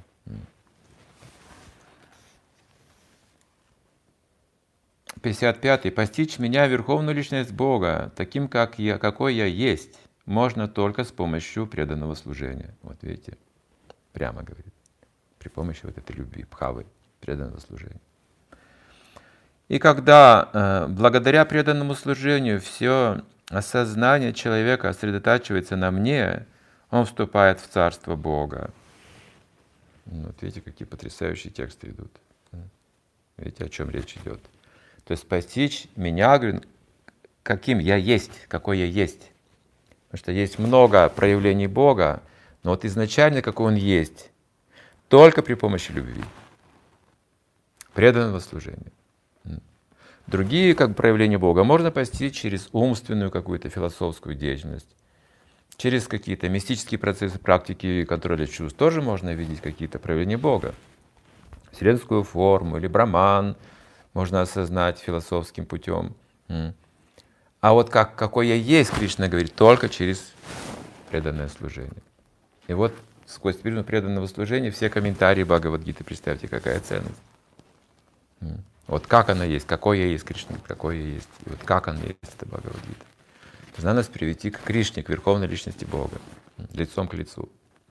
55. Постичь меня, верховную личность Бога, таким, какой я есть, можно только с помощью преданного служения. Вот видите, прямо говорит. При помощи вот этой любви, бхавы, преданного служения. И когда благодаря преданному служению все осознание человека сосредотачивается на мне, он вступает в Царство Бога. Вот видите, какие потрясающие тексты идут. Видите, о чем речь идет. То есть постичь меня, говорю, каким я есть, какой я есть. Потому что есть много проявлений Бога, но вот изначально какой Он есть, только при помощи любви, преданного служения. Другие проявления Бога можно постичь через умственную какую-то философскую деятельность, через какие-то мистические процессы практики контроля чувств. Тоже можно видеть какие-то проявления Бога. Вселенскую форму или браман можно осознать философским путем. А вот какой я есть, Кришна говорит, только через преданное служение. И вот сквозь призму преданного служения все комментарии Бхагавад-гиты, представьте, какая ценность. Вот как она есть, какой я есть, Кришна, какой я есть. И вот как она есть, это Бхагавад-гита. Надо нас привести к Кришне, к верховной личности Бога, лицом к лицу.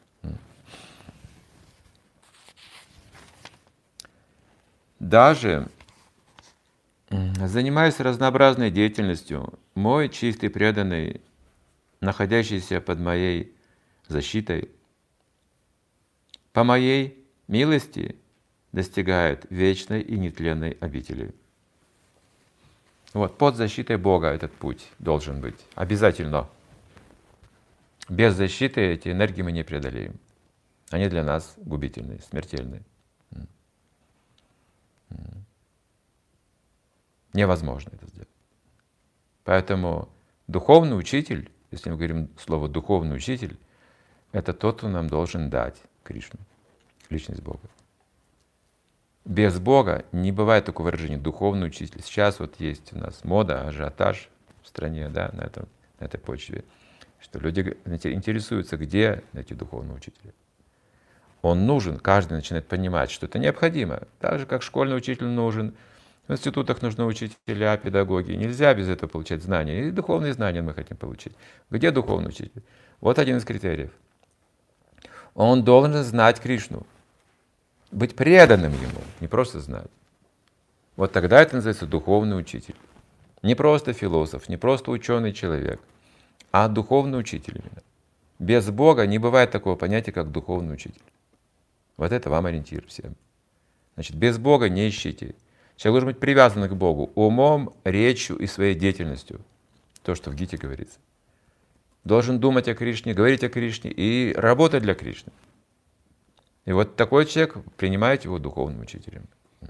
Даже занимаясь разнообразной деятельностью, мой чистый преданный, находящийся под моей защитой, по моей милости достигает вечной и нетленной обители. Вот, под защитой Бога этот путь должен быть. Обязательно. Без защиты эти энергии мы не преодолеем. Они для нас губительные, смертельные. Невозможно это сделать. Поэтому духовный учитель, если мы говорим слово «духовный учитель», это тот, кто нам должен дать Кришну, личность Бога. Без Бога не бывает такого выражения «духовный учитель». Сейчас вот есть у нас мода, ажиотаж в стране, да, на этой почве, что люди интересуются, где эти духовные учителя. Он нужен, каждый начинает понимать, что это необходимо. Так же, как школьный учитель нужен, в институтах нужны учителя, педагоги. Нельзя без этого получать знания. И духовные знания мы хотим получить. Где духовный учитель? Вот один из критериев. Он должен знать Кришну. Быть преданным ему, не просто знать. Вот тогда это называется духовный учитель. Не просто философ, не просто ученый человек, а духовный учитель именно. Без Бога не бывает такого понятия, как духовный учитель. Вот это вам ориентир всем. Значит, без Бога не ищите. Человек должен быть привязан к Богу умом, речью и своей деятельностью. То, что в Гите говорится. Должен думать о Кришне, говорить о Кришне и работать для Кришны. И вот такой человек, принимаете его духовным учителем.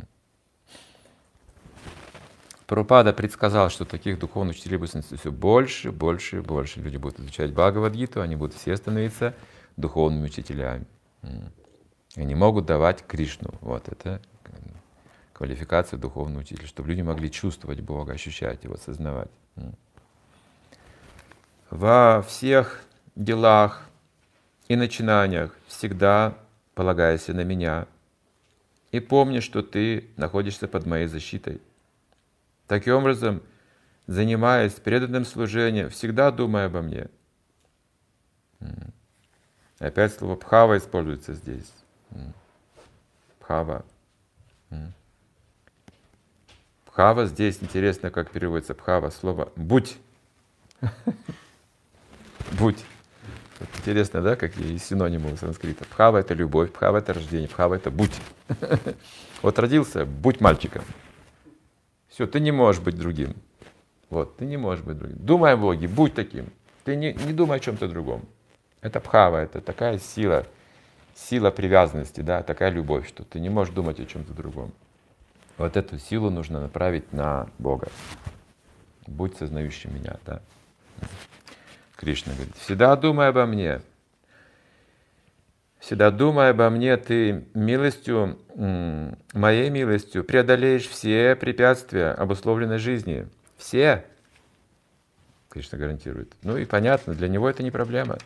Прабхупада предсказал, что таких духовных учителей будет становиться все больше, больше и больше. Люди будут изучать Бхагавад-гиту, они будут все становиться духовными учителями. Они могут давать Кришну. Вот это квалификация духовного учителя, чтобы люди могли чувствовать Бога, ощущать Его, осознавать. Во всех делах и начинаниях всегда полагайся на меня и помни, что ты находишься под моей защитой. Таким образом, занимаясь преданным служением, всегда думай обо мне. Опять слово «бхава» используется здесь. Бхава. Бхава здесь интересно, как переводится бхава, слово «будь». Будь. Интересно, да, какие синонимы у санскрита. Бхава — это любовь, бхава — это рождение, бхава — это будь. Вот родился, будь мальчиком. Все, ты не можешь быть другим. Вот, ты не можешь быть другим. Думай о Боге, будь таким. Ты не думай о чем-то другом. Это бхава, это такая сила привязанности, да, такая любовь, что ты не можешь думать о чем-то другом. Вот эту силу нужно направить на Бога. Будь сознающим меня, да. Кришна говорит, всегда думай обо мне. Всегда думая обо мне, ты милостью, моей милостью преодолеешь все препятствия обусловленной жизни. Все, Кришна гарантирует. Ну и понятно, для него это не проблема.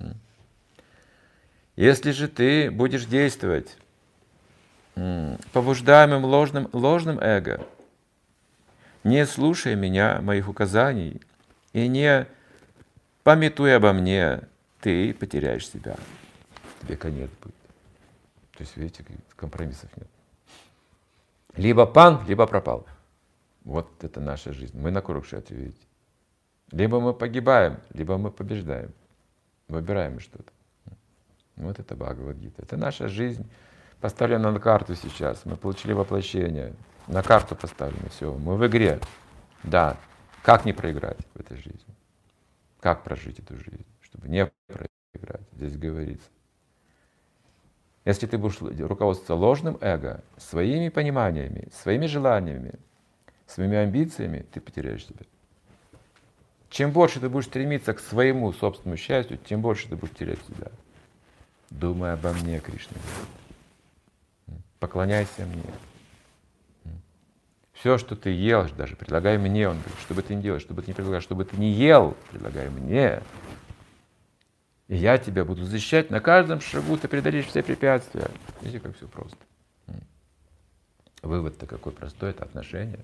Если же ты будешь действовать побуждаемым ложным эго, не слушая меня, моих указаний, и не памятуя обо мне, ты потеряешь себя. Тебе конец будет. То есть, видите, компромиссов нет. Либо пан, либо пропал. Вот это наша жизнь. Мы на Курукшетре, видите. Либо мы погибаем, либо мы побеждаем. Выбираем что-то. Вот это Бхагавад-гита. Это наша жизнь, поставлена на карту сейчас. Мы получили воплощение. На карту поставлено все. Мы в игре. Да. Как не проиграть в этой жизни? Как прожить эту жизнь, чтобы не проиграть? Здесь говорится. Если ты будешь руководствоваться ложным эго, своими пониманиями, своими желаниями, своими амбициями, ты потеряешь себя. Чем больше ты будешь стремиться к своему собственному счастью, тем больше ты будешь терять себя. Думай обо мне, Кришна. Поклоняйся мне. Все, что ты ел, даже предлагай мне, он говорит, что бы ты ни делал, что бы ты ни предлагал, что бы ты ни ел, предлагай мне. И я тебя буду защищать на каждом шагу, ты преодолеешь все препятствия. Видите, как все просто. Вывод-то какой простой, это отношение.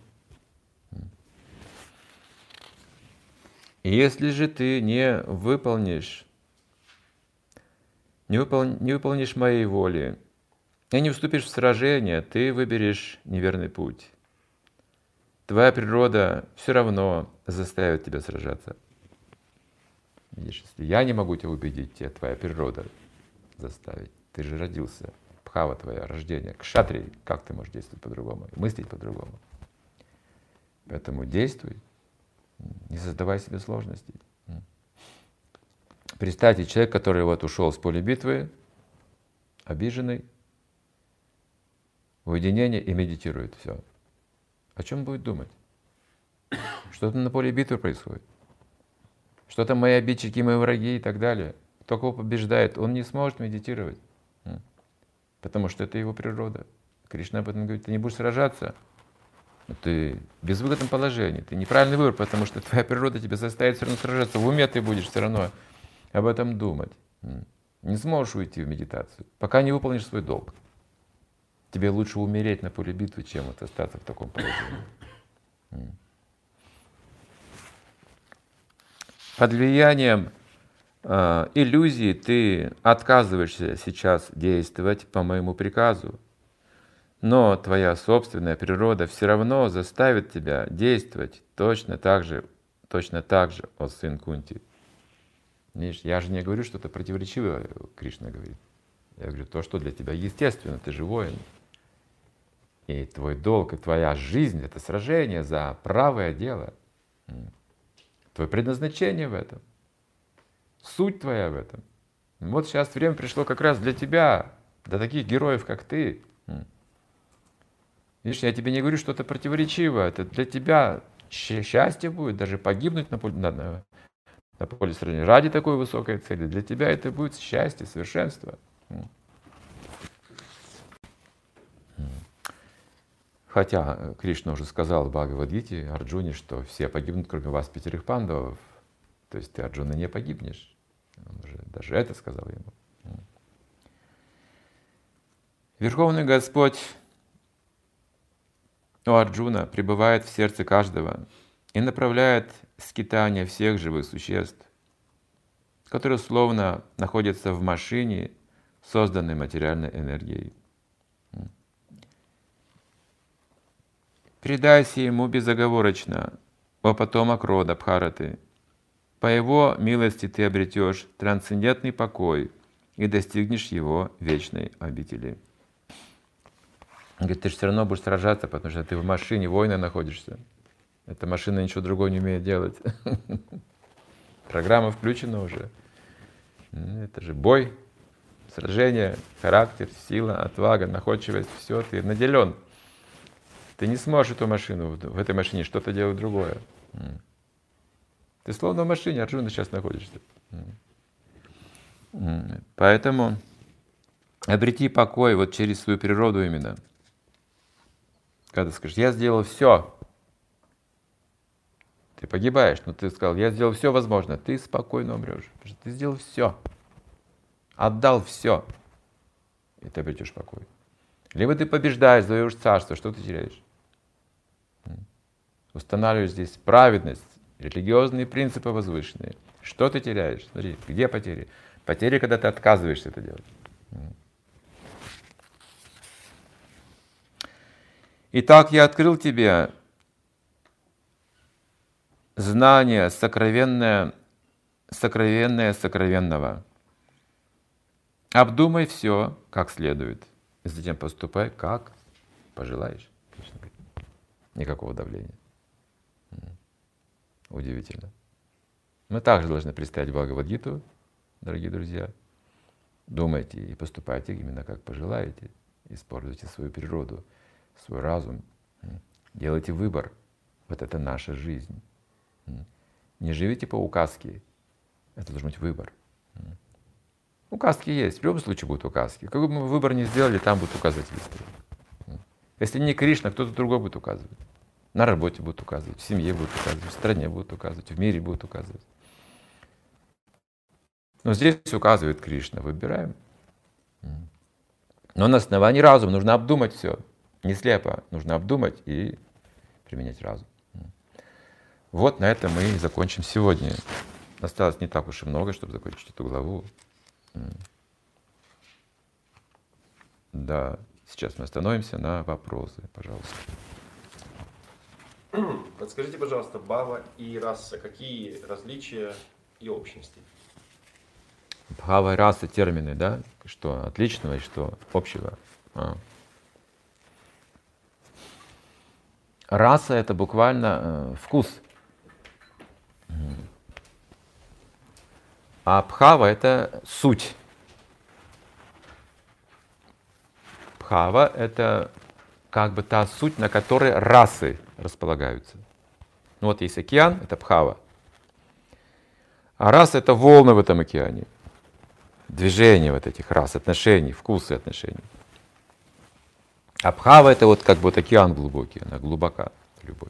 И если же ты не выполнишь моей воли и не вступишь в сражение, ты выберешь неверный путь. Твоя природа все равно заставит тебя сражаться. Видишь, если я не могу тебя убедить, тебя твоя природа заставить. Ты же родился, бхава твоя, рождение, кшатрий, как ты можешь действовать по-другому, мыслить по-другому. Поэтому действуй, не создавай себе сложностей. Представьте, человек, который вот ушел с поля битвы, обиженный, в уединение и медитирует, все. О чем будет думать? Что-то на поле битвы происходит. Что там мои обидчики, мои враги и так далее. Кто кого побеждает, он не сможет медитировать. Потому что это его природа. Кришна об этом говорит, ты не будешь сражаться, ты в безвыгодном положении, ты неправильный выбор, потому что твоя природа тебя заставит все равно сражаться. В уме ты будешь все равно об этом думать. Не сможешь уйти в медитацию, пока не выполнишь свой долг. Тебе лучше умереть на поле битвы, чем вот остаться в таком положении. Под влиянием иллюзии ты отказываешься сейчас действовать по моему приказу, но твоя собственная природа все равно заставит тебя действовать точно так же, о сын Кунти. Видишь, я же не говорю что-то противоречивое, Кришна говорит. Я говорю, то, что для тебя естественно, ты же воин. И твой долг, и твоя жизнь — это сражение за правое дело. Твое предназначение в этом. Суть твоя в этом. Вот сейчас время пришло как раз для тебя, для таких героев, как ты. Видишь, я тебе не говорю что-то противоречивое. Это для тебя счастье будет, даже погибнуть на поле сражения. Ради такой высокой цели. Для тебя это будет счастье, совершенство. Хотя Кришна уже сказал в Бхагавад-гите Арджуне, что все погибнут, кроме вас, 5 пандавов. То есть ты, Арджуна, не погибнешь. Он уже даже это сказал ему. Верховный Господь, о Арджуна, пребывает в сердце каждого и направляет скитания всех живых существ, которые словно находятся в машине, созданной материальной энергией. Предайся ему безоговорочно, о потомок рода Бхараты. По его милости ты обретешь трансцендентный покой и достигнешь его вечной обители. Он говорит, ты же все равно будешь сражаться, потому что ты в машине воина находишься. Эта машина ничего другого не умеет делать. Программа включена уже. Это же бой, сражение, характер, сила, отвага, находчивость, все, ты наделен. Ты не сможешь эту машину, в этой машине что-то делать другое. Ты словно в машине, Арджуна, сейчас находишься. Поэтому обрети покой вот через свою природу именно. Когда ты скажешь, я сделал все, ты погибаешь, но ты сказал, я сделал все возможное, ты спокойно умрешь, потому что ты сделал все, отдал все, и ты обретешь покой. Либо ты побеждаешь, завоюешь царство, что ты теряешь? Устанавливаешь здесь праведность, религиозные принципы возвышенные. Что ты теряешь? Смотри, где потери? Потери, когда ты отказываешься это делать. Итак, я открыл тебе знание сокровенное, сокровенное сокровенного. Обдумай все как следует, и затем поступай, как пожелаешь. Никакого давления. Удивительно. Мы также должны представить Бхагавад-гиту, дорогие друзья. Думайте и поступайте именно как пожелаете. Используйте свою природу, свой разум. Делайте выбор. Вот это наша жизнь. Не живите по указке. Это должен быть выбор. Указки есть. В любом случае будут указки. Какой бы мы выбор ни сделали, там будут указатели стоять. Если не Кришна, кто-то другой будет указывать. На работе будут указывать, в семье будут указывать, в стране будут указывать, в мире будут указывать. Но здесь указывает Кришна, выбираем. Но на основании разума нужно обдумать все. Не слепо, нужно обдумать и применять разум. Вот на этом мы и закончим сегодня. Осталось не так уж и много, чтобы закончить эту главу. Да, сейчас мы остановимся на вопросы, пожалуйста.
Подскажите, пожалуйста, бхава и раса, какие различия и общности?
Бхава и раса термины, да? Что отличного и что общего. Раса — это буквально вкус. А бхава — это суть. Бхава — это как бы та суть, на которой расы располагаются. Ну вот есть океан, это бхава. А раса — это волны в этом океане. Движение вот этих рас, отношений, вкусы отношений. А бхава — это вот как бы вот океан глубокий, она глубока, любовь.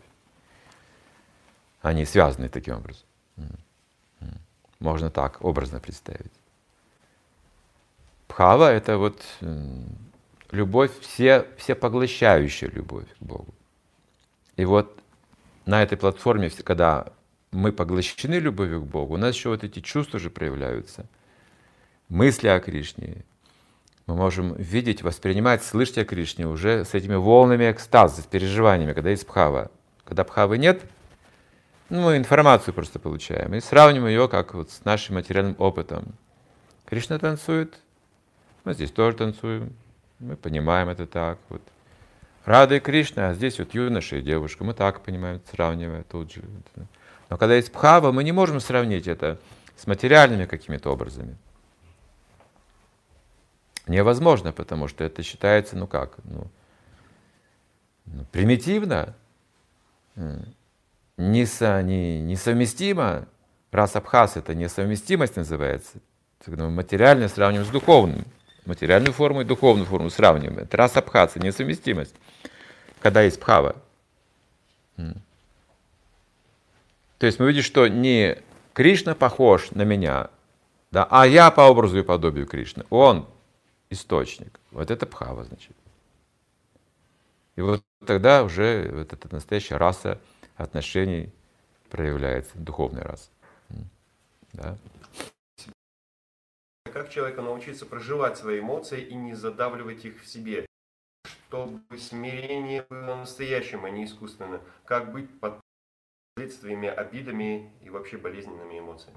Они связаны таким образом. Можно так образно представить. Бхава — это вот любовь, всепоглощающая любовь к Богу. И вот на этой платформе, когда мы поглощены любовью к Богу, у нас еще вот эти чувства же проявляются. Мысли о Кришне. Мы можем видеть, воспринимать, слышать о Кришне уже с этими волнами экстаза, с переживаниями, когда есть бхава. Когда бхавы нет, мы информацию просто получаем и сравниваем ее как вот с нашим материальным опытом. Кришна танцует, мы здесь тоже танцуем, мы понимаем это так. Вот. Рада и Кришна, а здесь вот юноша и девушка, мы так понимаем, сравнивая тут же. Но когда есть бхава, мы не можем сравнить это с материальными какими-то образами. Невозможно, потому что это считается, примитивно, несовместимо. Раса-абхаз — это несовместимость называется. Когда мы материально сравниваем с духовным. Материальную форму и духовную форму сравниваем. Это раса-абхаз, несовместимость. Когда есть бхава. То есть мы видим, что не Кришна похож на меня, да, а я по образу и подобию Кришны. Он источник. Вот это бхава, значит. И вот тогда уже вот эта настоящая раса отношений проявляется, духовная раса. Да.
Как человеку научиться проживать свои эмоции и не задавливать их в себе, чтобы смирение было настоящим, а не искусственным? Как быть под последствиями, обидами и вообще болезненными эмоциями?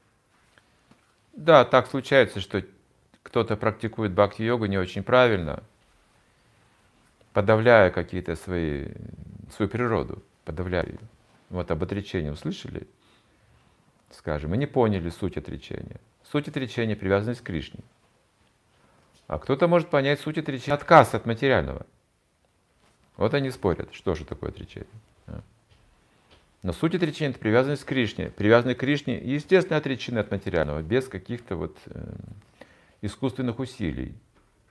Да, так случается, что кто-то практикует бхакти-йогу не очень правильно, подавляя какие-то свою природу, подавляя ее. Вот об отречении услышали, скажем, и не поняли суть отречения. Суть отречения — привязанность к Кришне. А кто-то может понять суть отречения — отказ от материального. Вот они спорят, что же такое отречение. Но суть отречения — это привязанность к Кришне. Привязанные к Кришне, естественно, отречены от материального, без каких-то вот искусственных усилий.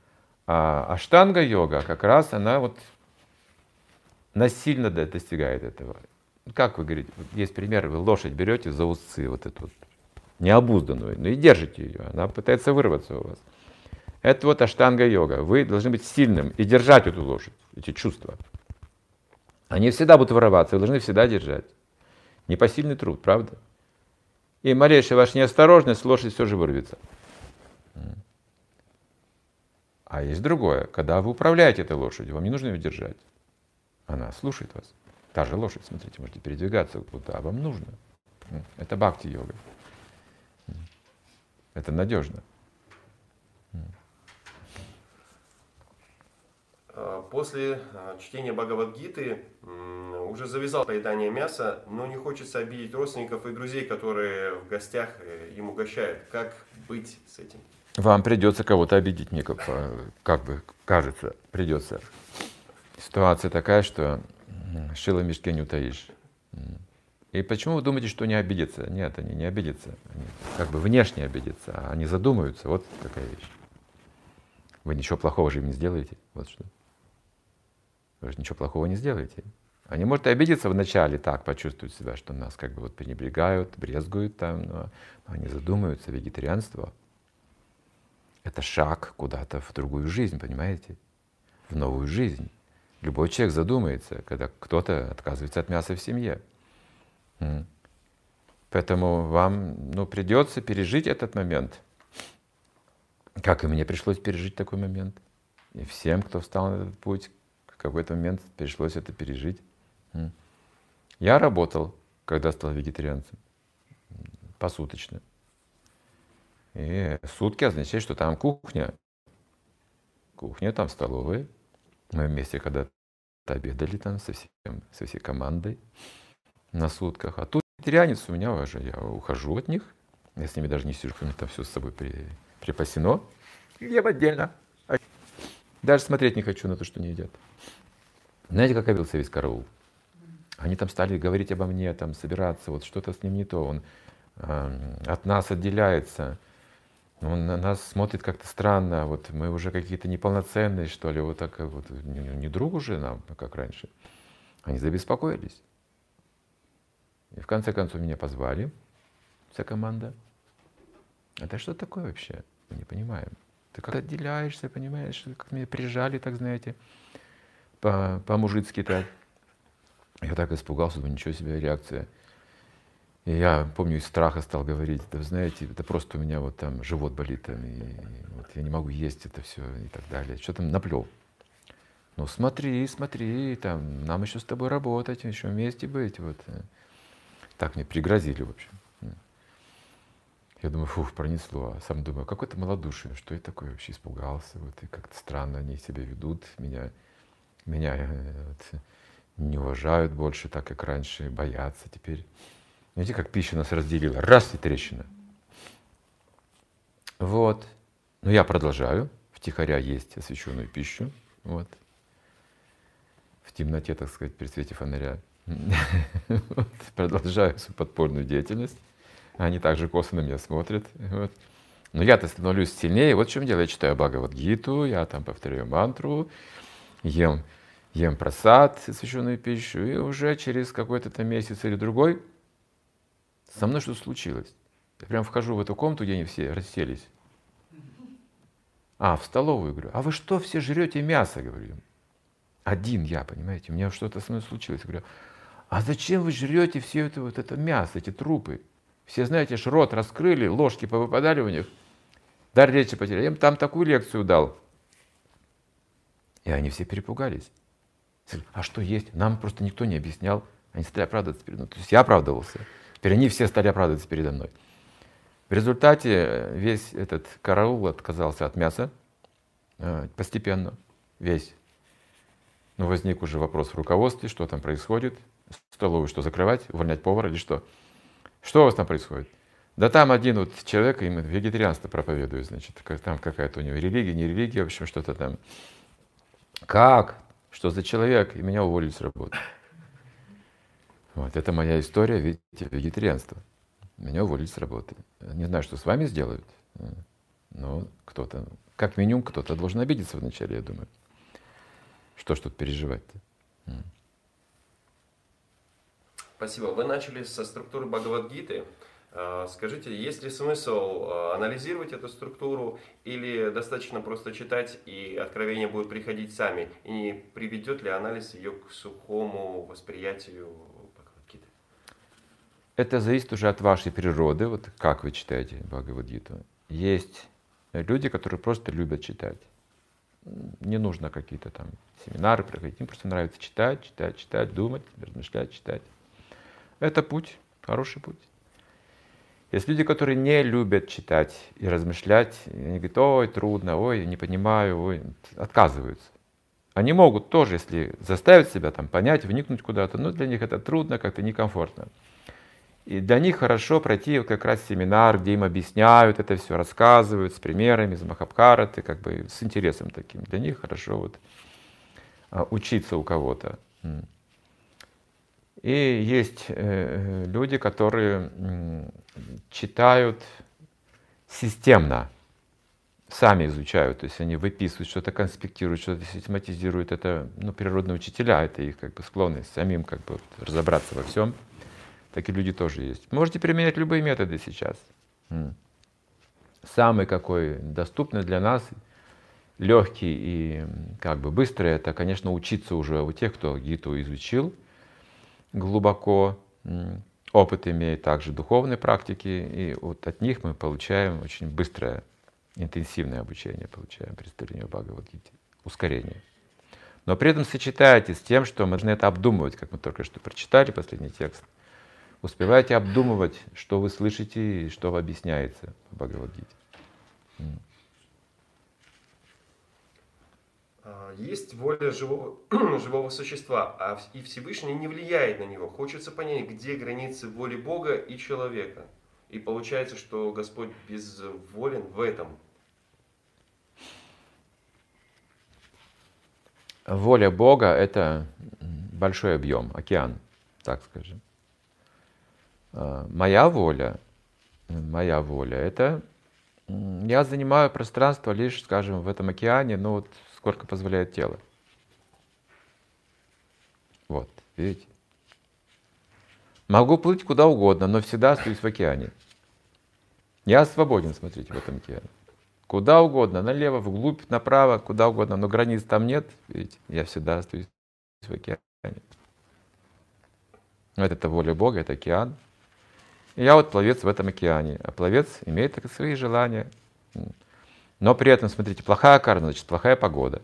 А аштанга-йога как раз она вот насильно достигает этого. Как вы говорите, вот есть пример, вы лошадь берете за усы, вот эту вот необузданную, ну и держите ее, она пытается вырваться у вас. Это вот аштанга-йога. Вы должны быть сильным и держать эту лошадь, эти чувства. Они всегда будут вырываться, вы должны всегда держать. Непосильный труд, правда? И малейшая ваша неосторожность, лошадь все же вырвется. А есть другое, когда вы управляете этой лошадью, вам не нужно ее держать. Она слушает вас. Та же лошадь, смотрите, можете передвигаться куда вам нужно. Это бхакти-йога. Это надежно.
После чтения Бхагавад-гиты уже завязал поедание мяса, но не хочется обидеть родственников и друзей, которые в гостях им угощают. Как быть с этим?
Вам придется кого-то обидеть, мне как бы кажется, придется. Ситуация такая, что шило в мешке не утаишь. И почему вы думаете, что не обидятся? Нет, они не обидятся. Они как бы внешне обидятся, а они задумаются. Вот какая вещь. Вы ничего плохого же им не сделаете. Вот что. Вы же ничего плохого не сделаете. Они, может, и обидеться вначале, так, почувствуют себя, что нас как бы вот пренебрегают, брезгуют там, но они задумаются. Вегетарианство — это шаг куда-то в другую жизнь, понимаете? В новую жизнь. Любой человек задумается, когда кто-то отказывается от мяса в семье. Поэтому вам придется пережить этот момент, как и мне пришлось пережить такой момент. И всем, кто встал на этот путь, в какой-то момент пришлось это пережить. Я работал, когда стал вегетарианцем, посуточно. И сутки означает, что там кухня. Кухня, там столовая. Мы вместе когда-то обедали там со всей командой на сутках. А тут вегетарианец у меня уже, я ухожу от них. Я с ними даже не сижу, у меня там все с собой припасено. Ем отдельно. Даже смотреть не хочу на то, что не едят. Знаете, как явился весь караул? Они там стали говорить обо мне, там собираться, вот что-то с ним не то. Он от нас отделяется. Он на нас смотрит как-то странно. Вот мы уже какие-то неполноценные, что ли. Вот так вот не друг уже нам, как раньше. Они забеспокоились. И в конце концов меня позвали, вся команда. Это что такое вообще? Мы не понимаем. Ты как отделяешься, понимаешь? Как меня прижали, так знаете, по-мужицки так. Я так испугался, думаю, ничего себе реакция. И я помню, из страха стал говорить, да вы знаете, это просто у меня вот там живот болит, там, и вот я не могу есть это все и так далее. Что там наплел? Ну смотри, там, нам еще с тобой работать, еще вместе быть. Вот. Так мне пригрозили, в общем. Я думаю, фух, пронесло. А сам думаю, какое-то малодушие, что я такое вообще испугался. Вот, и как-то странно они себя ведут. Меня вот, не уважают больше, так как раньше, боятся теперь. Видите, как пища нас разделила. Раз и трещина. Вот. Но я продолжаю втихаря есть освященную пищу. Вот. В темноте, так сказать, при свете фонаря. Вот. Продолжаю свою подпольную деятельность. Они также косо на меня смотрят. Вот. Но я-то становлюсь сильнее. Вот в чем дело. Я читаю Бхагавад-гиту, я там повторяю мантру, ем прасад, освященную пищу, и уже через какой-то там месяц или другой со мной что-то случилось. Я прям вхожу в эту комнату, где они все расселись. В столовую, говорю, а вы что все жрете мясо, говорю. Один я, понимаете, у меня что-то со мной случилось. Я говорю, а зачем вы жрете все это, вот это мясо, эти трупы? Все, знаете, аж рот раскрыли, ложки повыпадали у них, дар речи потеряли. Я им там такую лекцию дал. И они все перепугались. А что есть? Нам просто никто не объяснял. Они стали оправдываться передо мной. То есть я оправдывался. Теперь они все стали оправдываться передо мной. В результате весь этот караул отказался от мяса. Постепенно. Весь. Но возник уже вопрос в руководстве, что там происходит. Столовую что, закрывать? Увольнять повара или что? Что у вас там происходит? Да там один вот человек, им вегетарианство проповедует, значит. Там какая-то у него религия, не религия, в общем, что-то там. Как? Что за человек? И меня уволили с работы. Вот, это моя история, видите, вегетарианства. Меня уволили с работы. Не знаю, что с вами сделают. Ну, кто-то, как минимум, кто-то должен обидеться вначале, я думаю. Что ж тут переживать-то?
Спасибо. Вы начали со структуры Бхагавад-гиты. Скажите, есть ли смысл анализировать эту структуру или достаточно просто читать и откровения будут приходить сами? И не приведет ли анализ ее к сухому восприятию Бхагавад-гиты?
Это зависит уже от вашей природы, вот как вы читаете Бхагавад-гиту. Есть люди, которые просто любят читать. Не нужно какие-то там семинары проходить, им просто нравится читать, читать, читать, думать, размышлять, читать. Это путь, хороший путь. Есть люди, которые не любят читать и размышлять, и они говорят: ой, трудно, ой, не понимаю, ой, отказываются. Они могут тоже, если заставить себя там понять, вникнуть куда-то, но для них это трудно, как-то некомфортно. И для них хорошо пройти как раз семинар, где им объясняют это все, рассказывают с примерами, из Махабхараты, как бы с интересом таким. Для них хорошо вот учиться у кого-то. И есть люди, которые читают системно, сами изучают, то есть они выписывают, что-то конспектируют, что-то систематизируют. Это природные учителя, это их как бы склонность самим как бы разобраться во всем. Такие люди тоже есть. Можете применять любые методы сейчас. Самый какой доступный для нас, легкий и как бы быстрый, это, конечно, учиться уже у тех, кто гиту изучил глубоко, опыт имеет также духовной практики, и вот от них мы получаем очень быстрое, интенсивное обучение, получаем представление о Бхагавад-гите, ускорение. Но при этом сочетайте с тем, что мы должны это обдумывать, как мы только что прочитали последний текст. Успевайте обдумывать, что вы слышите и что объясняется в Бхагавад-гите.
Есть воля живого существа, и Всевышний не влияет на него. Хочется понять, где границы воли Бога и человека. И получается, что Господь безволен в этом.
Воля Бога — это большой объем, океан, так скажем. Моя воля — это я занимаю пространство лишь, скажем, в этом океане, сколько позволяет тело. Вот, видите? Могу плыть куда угодно, но всегда остаюсь в океане. Я свободен, смотрите, в этом океане. Куда угодно, налево, вглубь, направо, куда угодно, но границ там нет, видите? Я всегда остаюсь в океане. Вот это воля Бога, это океан. И я вот пловец в этом океане, а пловец имеет свои желания. Но при этом, смотрите, плохая карма, значит, плохая погода.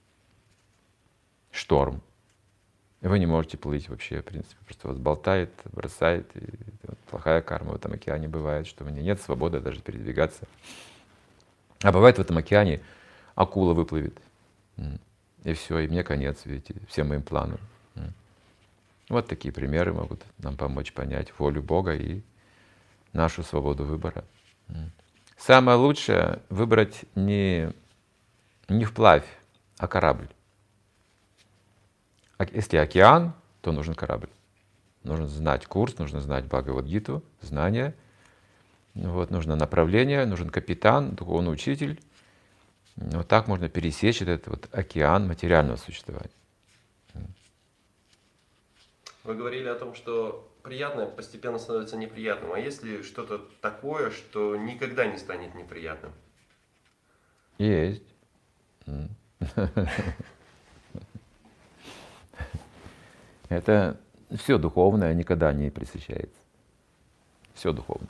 Шторм. И вы не можете плыть вообще, в принципе, просто вас болтает, бросает. И вот плохая карма в этом океане бывает, что у меня нет свободы даже передвигаться. А бывает в этом океане акула выплывет. И все, и мне конец, видите, всем моим планам. Вот такие примеры могут нам помочь понять волю Бога и нашу свободу выбора. Самое лучшее — выбрать не вплавь, а корабль. Если океан, то нужен корабль. Нужно знать курс, нужно знать Бхагавад-гиту, знания. Вот, нужно направление, нужен капитан, духовный учитель. Вот так можно пересечь этот вот океан материального существования.
Вы говорили о том, что приятное постепенно становится неприятным. А есть ли что-то такое, что никогда не станет неприятным?
Есть. Это все духовное никогда не пресыщается. Все духовное.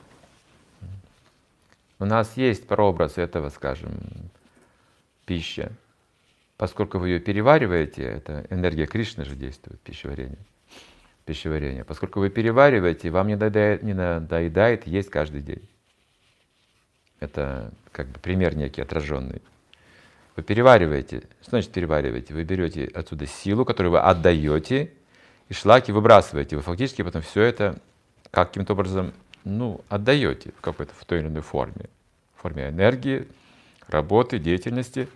У нас есть прообраз этого, скажем, пища. Поскольку вы ее перевариваете, это энергия Кришны же действует, пищеварение. Поскольку вы перевариваете, вам не надоедает есть каждый день. Это как бы пример некий отраженный. Вы перевариваете. Что значит перевариваете? Вы берете отсюда силу, которую вы отдаете, и шлаки выбрасываете. Вы фактически потом все это каким-то образом отдаете в той или иной форме. В форме энергии, работы, деятельности.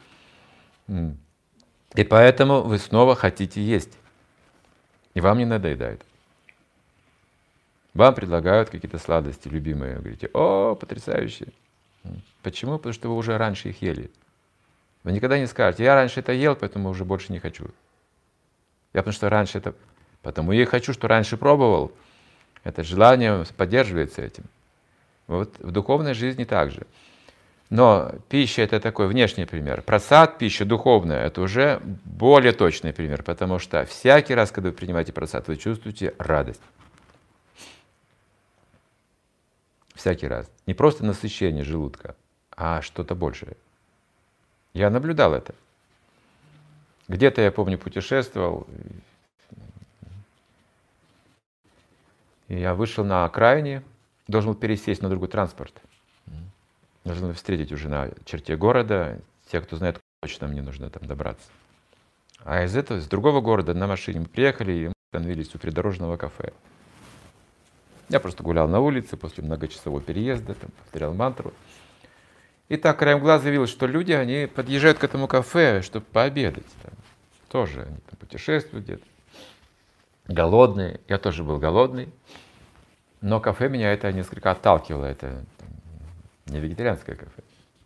И поэтому вы снова хотите есть. И вам не надоедает. Вам предлагают какие-то сладости любимые. Вы говорите: о, потрясающе. Почему? Потому что вы уже раньше их ели. Вы никогда не скажете: я раньше это ел, поэтому уже больше не хочу. Я потому что раньше это... Потому я и хочу, что раньше пробовал. Это желание поддерживается этим. Вот в духовной жизни также. Но пища — это такой внешний пример. Прасад, пища духовная — это уже более точный пример, потому что всякий раз, когда вы принимаете прасад, вы чувствуете радость. Всякий раз. Не просто насыщение желудка, а что-то большее. Я наблюдал это. Где-то, я помню, путешествовал, и я вышел на окраине, должен был пересесть на другой транспорт. Должен был встретить уже на черте города. Те, кто знает, точно мне нужно там добраться. А из другого города на машине мы приехали, и мы остановились у придорожного кафе. Я просто гулял на улице после многочасового переезда, там, повторял мантру. И так краем глаза видел, что люди, они подъезжают к этому кафе, чтобы пообедать. Там. Тоже они там путешествуют где-то. Голодные. Я тоже был голодный. Но кафе меня это несколько отталкивало. Это не вегетарианское кафе.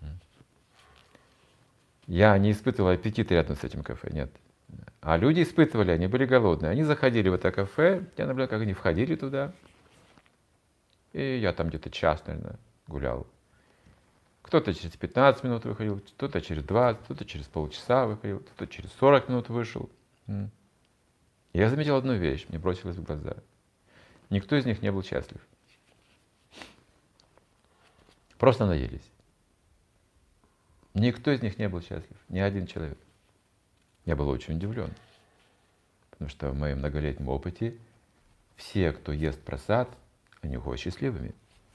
Я не испытывал аппетита рядом с этим кафе, нет. А люди испытывали, они были голодные. Они заходили в это кафе, я наблюдал, как они входили туда. И я там где-то час, наверное, гулял. Кто-то через 15 минут выходил, кто-то через 20, кто-то через полчаса выходил, кто-то через 40 минут вышел. Я заметил одну вещь, мне бросилось в глаза. Никто из них не был счастлив. Просто наелись. Никто из них не был счастлив, ни один человек. Я был очень удивлен, потому что в моем многолетнем опыте все, кто ест прасад, они уходят счастливыми.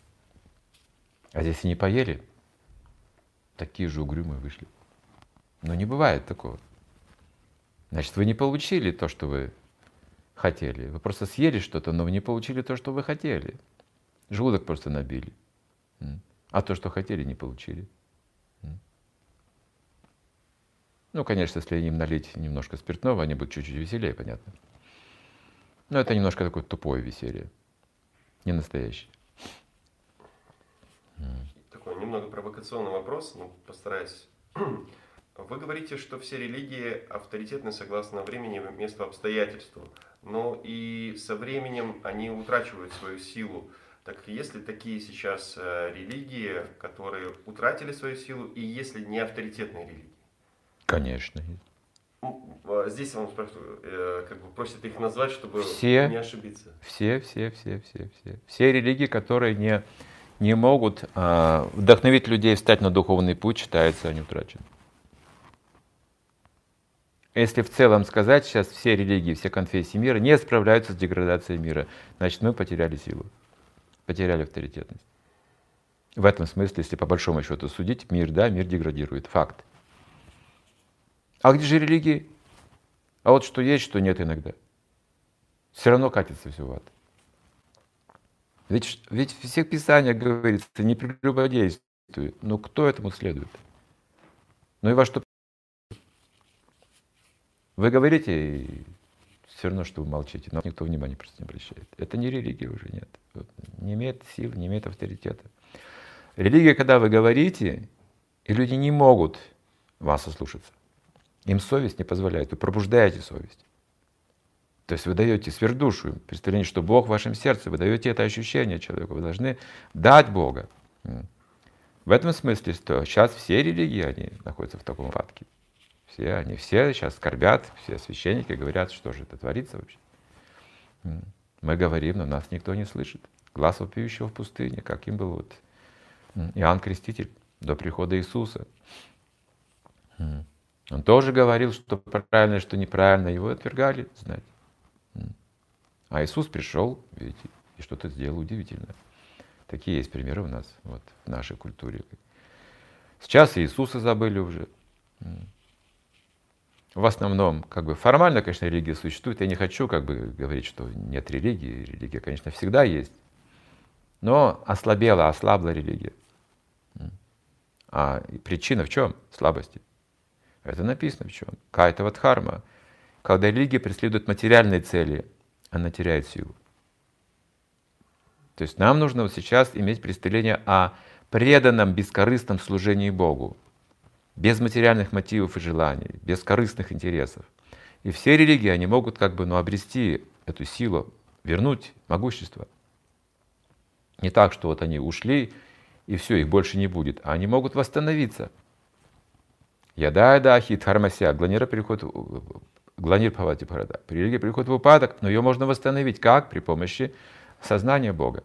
А здесь они поели, такие же угрюмые вышли. Но не бывает такого. Значит, вы не получили то, что вы хотели. Вы просто съели что-то, но вы не получили то, что вы хотели. Желудок просто набили. А то, что хотели, не получили. Ну, конечно, если им налить немножко спиртного, они будут чуть-чуть веселее, понятно. Но это немножко такое тупое веселье. Не настоящее.
Такой немного провокационный вопрос, но постараюсь. Вы говорите, что все религии авторитетны согласно времени, месту, обстоятельству, но и со временем они утрачивают свою силу. Так есть ли такие сейчас религии, которые утратили свою силу, и есть ли не авторитетные религии?
Конечно.
Здесь вам как бы просят их назвать, чтобы не ошибиться.
Все религии, которые не могут вдохновить людей встать на духовный путь, считаются они утрачены. Если в целом сказать, сейчас все религии, все конфессии мира не справляются с деградацией мира, значит, мы потеряли силу, потеряли авторитетность. В этом смысле, если по большому счету судить, мир деградирует, факт. А где же религии? А вот что есть, что нет иногда. Все равно катится все в ад. Ведь в всех писаниях говорится, не прелюбодействуй. Но кто этому следует? Ну и во что? Вы говорите, и все равно, что вы молчите, но никто внимания просто не обращает. Это не религия уже, нет. Не имеет сил, не имеет авторитета. Религия, когда вы говорите, и люди не могут вас ослушаться. Им совесть не позволяет, вы пробуждаете совесть. То есть вы даете сверхдушию, представление, что Бог в вашем сердце, вы даете это ощущение человеку, вы должны дать Бога. В этом смысле, что сейчас все религии, они находятся в таком упадке. Они все сейчас скорбят, все священники говорят, что же это творится вообще. Мы говорим, но нас никто не слышит. Глаз вопиющего в пустыне, каким был вот Иоанн Креститель до прихода Иисуса. Он тоже говорил, что правильно, что неправильно, его отвергали, знаете. А Иисус пришел, видите, и что-то сделал удивительное. Такие есть примеры у нас, вот, в нашей культуре. Сейчас Иисуса забыли уже. В основном, как бы формально, конечно, религия существует. Я не хочу как бы говорить, что нет религии. Религия, конечно, всегда есть. Но ослабла религия. А причина в чем? Слабости. Это написано в чем? Кайтава дхарма. Когда религия преследует материальные цели, она теряет силу. То есть нам нужно вот сейчас иметь представление о преданном, бескорыстном служении Богу, без материальных мотивов и желаний, без корыстных интересов. И все религии, они могут как бы обрести эту силу, вернуть могущество. Не так, что вот они ушли, и все, их больше не будет. А они могут восстановиться. Яда хит хармася, гланира переходит, гланир павати парада. Религия приходит в упадок, но ее можно восстановить. Как? При помощи сознания Бога.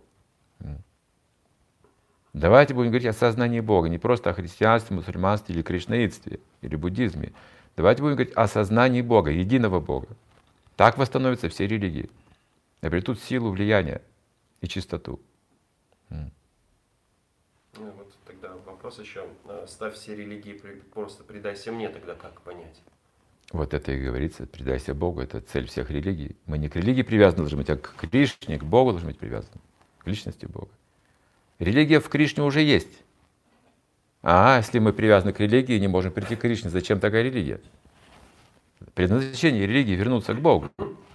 Давайте будем говорить о сознании Бога, не просто о христианстве, мусульманстве или кришнаитстве, или буддизме. Давайте будем говорить о сознании Бога, единого Бога. Так восстановятся все религии. Обретут силу, влияние и чистоту.
Ну, вот тогда вопрос еще. Ставь все религии, просто предайся мне, тогда как понять?
Вот это и говорится, предайся Богу, это цель всех религий. Мы не к религии привязаны должны быть, а к Кришне, к Богу должны быть привязаны, к личности Бога. Религия в Кришне уже есть. А если мы привязаны к религии и не можем прийти к Кришне, зачем такая религия? Предназначение религии — вернуться к Богу.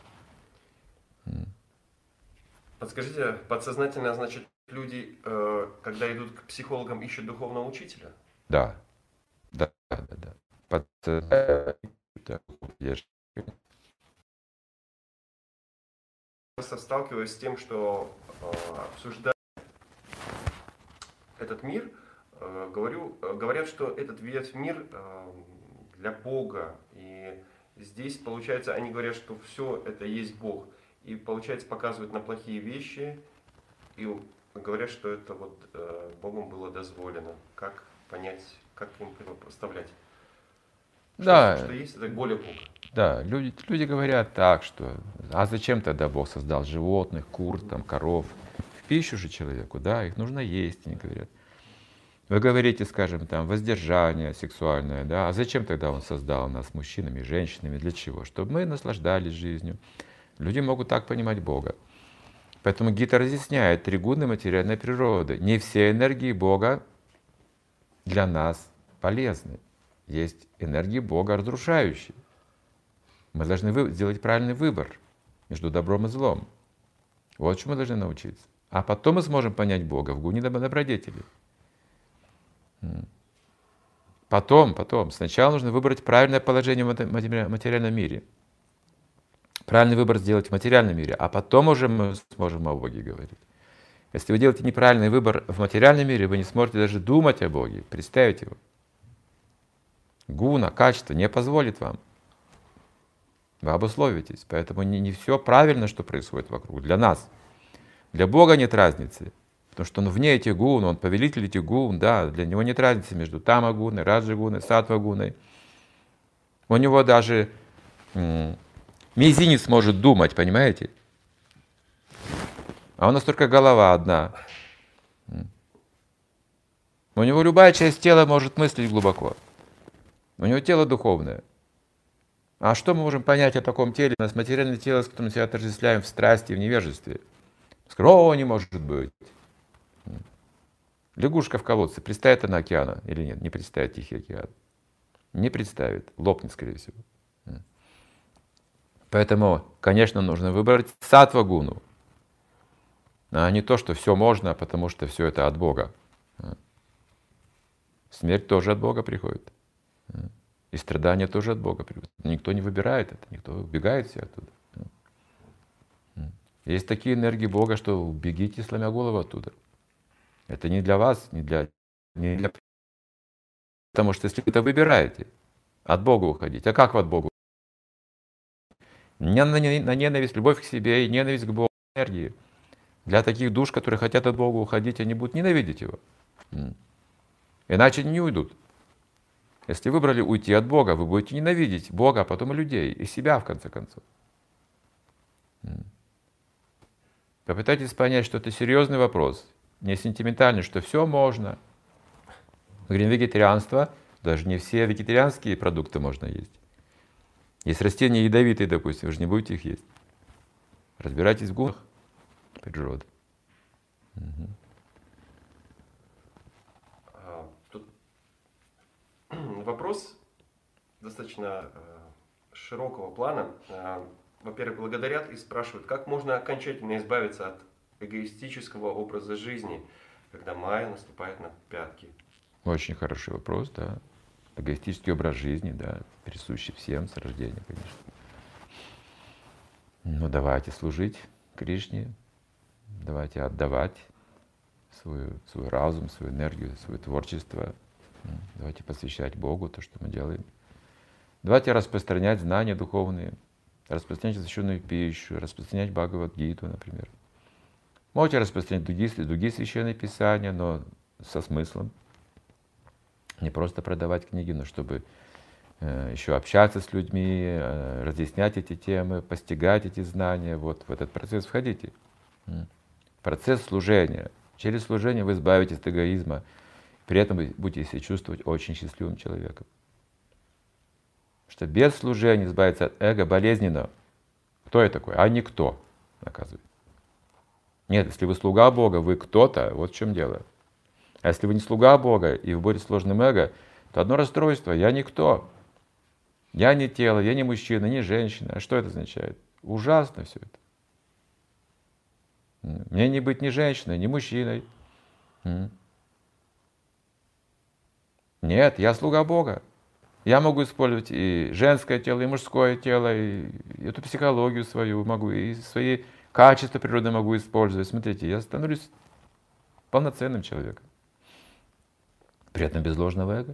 Подскажите, подсознательно, значит, люди, когда идут к психологам, ищут духовного учителя?
Да.
Часто сталкиваюсь с тем, что обсуждая этот мир, говорят, что этот весь мир для Бога. И здесь, получается, они говорят, что все это есть Бог. И, получается, показывают на плохие вещи и говорят, что это вот Богом было дозволено. Как понять, как им противопоставлять? Что есть это воля Бога.
Да, люди говорят так, что а зачем тогда Бог создал животных, кур, коров? В пищу же человеку, да, их нужно есть, они говорят. Вы говорите, скажем, воздержание сексуальное, да, а зачем тогда Он создал нас мужчинами, женщинами, для чего? Чтобы мы наслаждались жизнью. Люди могут так понимать Бога. Поэтому Гита разъясняет три гуны материальной природы. Не все энергии Бога для нас полезны. Есть энергии Бога разрушающие. Мы должны сделать правильный выбор между добром и злом. Вот чему мы должны научиться. А потом мы сможем понять Бога в гуне добродетели. Потом. Сначала нужно выбрать правильное положение в материальном мире. Правильный выбор сделать в материальном мире, а потом уже мы сможем о Боге говорить. Если вы делаете неправильный выбор в материальном мире, вы не сможете даже думать о Боге, представить Его. Гуна, качество не позволит вам. Вы обусловитесь. Поэтому не все правильно, что происходит вокруг. Для нас. Для Бога нет разницы. Потому что Он вне этих гун, Он повелитель этих гун. Да, для Него нет разницы между тама-гуной, раджа-гуной, саттва-гуной. У Него даже мизинец может думать, понимаете? А у нас только голова одна. У него любая часть тела может мыслить глубоко. У него тело духовное. А что мы можем понять о таком теле? У нас материальное тело, с которым мы себя отождествляем в страсти, в невежестве. Скоро не может быть. Лягушка в колодце, представит она океана или нет? Не представит Тихий океан. Не представит, лопнет, скорее всего. Поэтому, конечно, нужно выбрать саттва-гуну, а не то, что все можно, потому что все это от Бога. Смерть тоже от Бога приходит. И страдания тоже от Бога приходят. Никто не выбирает это, никто убегает все оттуда. Есть такие энергии Бога, что бегите, сломя голову оттуда. Это не для вас, не для... Потому что если вы это выбираете, от Бога уходить. А как вы от Бога? На ненависть, любовь к себе и ненависть к Богу, энергии. Для таких душ, которые хотят от Бога уходить, они будут ненавидеть Его. Иначе они не уйдут. Если выбрали уйти от Бога, вы будете ненавидеть Бога, а потом и людей, и себя, в конце концов. Попытайтесь понять, что это серьезный вопрос, не сентиментальный, что все можно. Мы говорим вегетарианство, даже не все вегетарианские продукты можно есть. Есть растения ядовитые, допустим, вы же не будете их есть. Разбирайтесь в гунах природы.
Тут вопрос достаточно широкого плана. Во-первых, благодарят и спрашивают, как можно окончательно избавиться от эгоистического образа жизни, когда майя наступает на пятки?
Очень хороший вопрос, да. Эгоистический образ жизни, да, присущий всем с рождения, конечно. Ну давайте служить Кришне, давайте отдавать свой разум, свою энергию, свое творчество. Давайте посвящать Богу то, что мы делаем. Давайте распространять знания духовные, распространять освященную пищу, распространять Бхагавад-гиту, например. Можете распространять другие священные писания, но со смыслом. Не просто продавать книги, но чтобы еще общаться с людьми, разъяснять эти темы, постигать эти знания. Вот в этот процесс входите. Процесс служения. Через служение вы избавитесь от эгоизма. При этом вы будете себя чувствовать очень счастливым человеком. Что без служения избавиться от эго болезненно. Кто я такой? А никто, оказывается. Нет, если вы слуга Бога, вы кто-то, вот в чем дело. А если вы не слуга Бога и вы будете сложным эго, то одно расстройство: я никто. Я не тело, я не мужчина, не женщина. А что это означает? Ужасно все это. Мне не быть ни женщиной, ни мужчиной. Нет, я слуга Бога. Я могу использовать и женское тело, и мужское тело, и эту психологию свою могу, и свои качества природы могу использовать. Смотрите, я становлюсь полноценным человеком. При этом без ложного эго.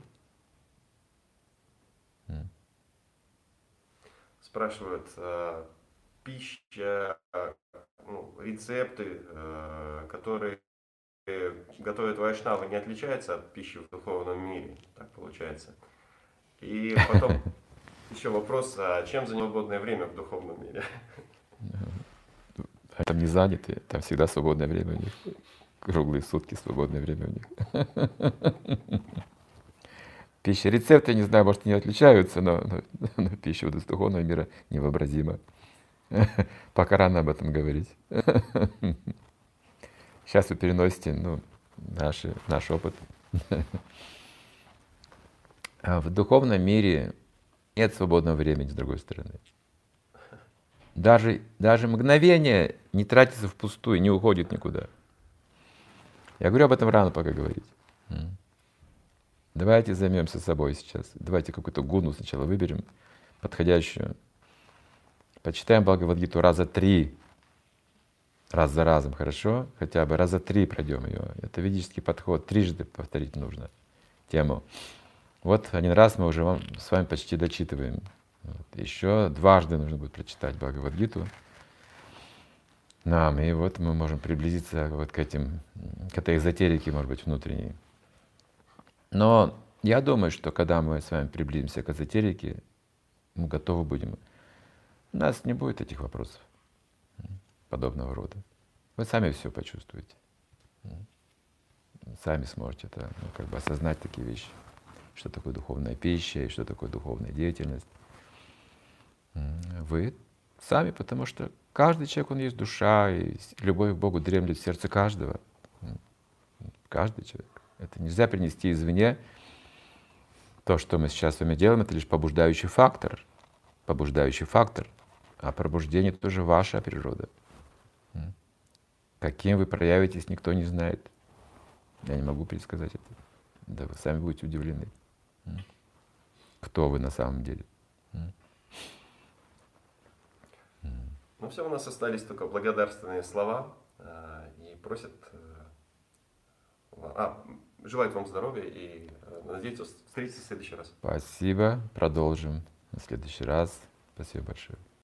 Спрашивают, пища, рецепты, которые готовят вайшнавы, не отличаются от пищи в духовном мире? Так получается. И потом еще вопрос, а чем занять свободное время в духовном мире?
Там не заняты, там всегда свободное время у них. Круглые сутки свободное время у них. Пища, рецепты, не знаю, может, не отличаются, но пища из духовного мира невообразима. Пока рано об этом говорить. Сейчас вы переносите наш опыт. А в духовном мире нет свободного времени, с другой стороны. Даже мгновение не тратится впустую, не уходит никуда. Я говорю об этом рано пока говорить. Давайте займемся собой сейчас. Давайте какую-то гуну сначала выберем, подходящую. Почитаем Бхагавад-гиту раза 3. Раз за разом, хорошо? Хотя бы раза 3 пройдем ее. Это ведический подход. 3 повторить нужно тему. Вот 1 раз мы уже с вами почти дочитываем. Еще 2 нужно будет прочитать Бхагавад-гиту нам. И вот мы можем приблизиться вот к этой эзотерике, может быть, внутренней. Но я думаю, что когда мы с вами приблизимся к эзотерике, мы готовы будем. У нас не будет этих вопросов подобного рода. Вы сами все почувствуете. Сами сможете это, осознать такие вещи. Что такое духовная пища и что такое духовная деятельность. Вы сами, потому что каждый человек, он есть душа, и любовь к Богу дремлет в сердце каждого. Каждый человек. Это нельзя принести извне. То, что мы сейчас с вами делаем, это лишь побуждающий фактор. Побуждающий фактор. А пробуждение — это тоже ваша природа. Каким вы проявитесь, никто не знает. Я не могу предсказать это. Да вы сами будете удивлены. Кто вы на самом деле.
Ну все, у нас остались только благодарственные слова. И просят... желают вам здоровья и надеюсь встретиться в следующий раз.
Спасибо. Продолжим в следующий раз. Спасибо большое.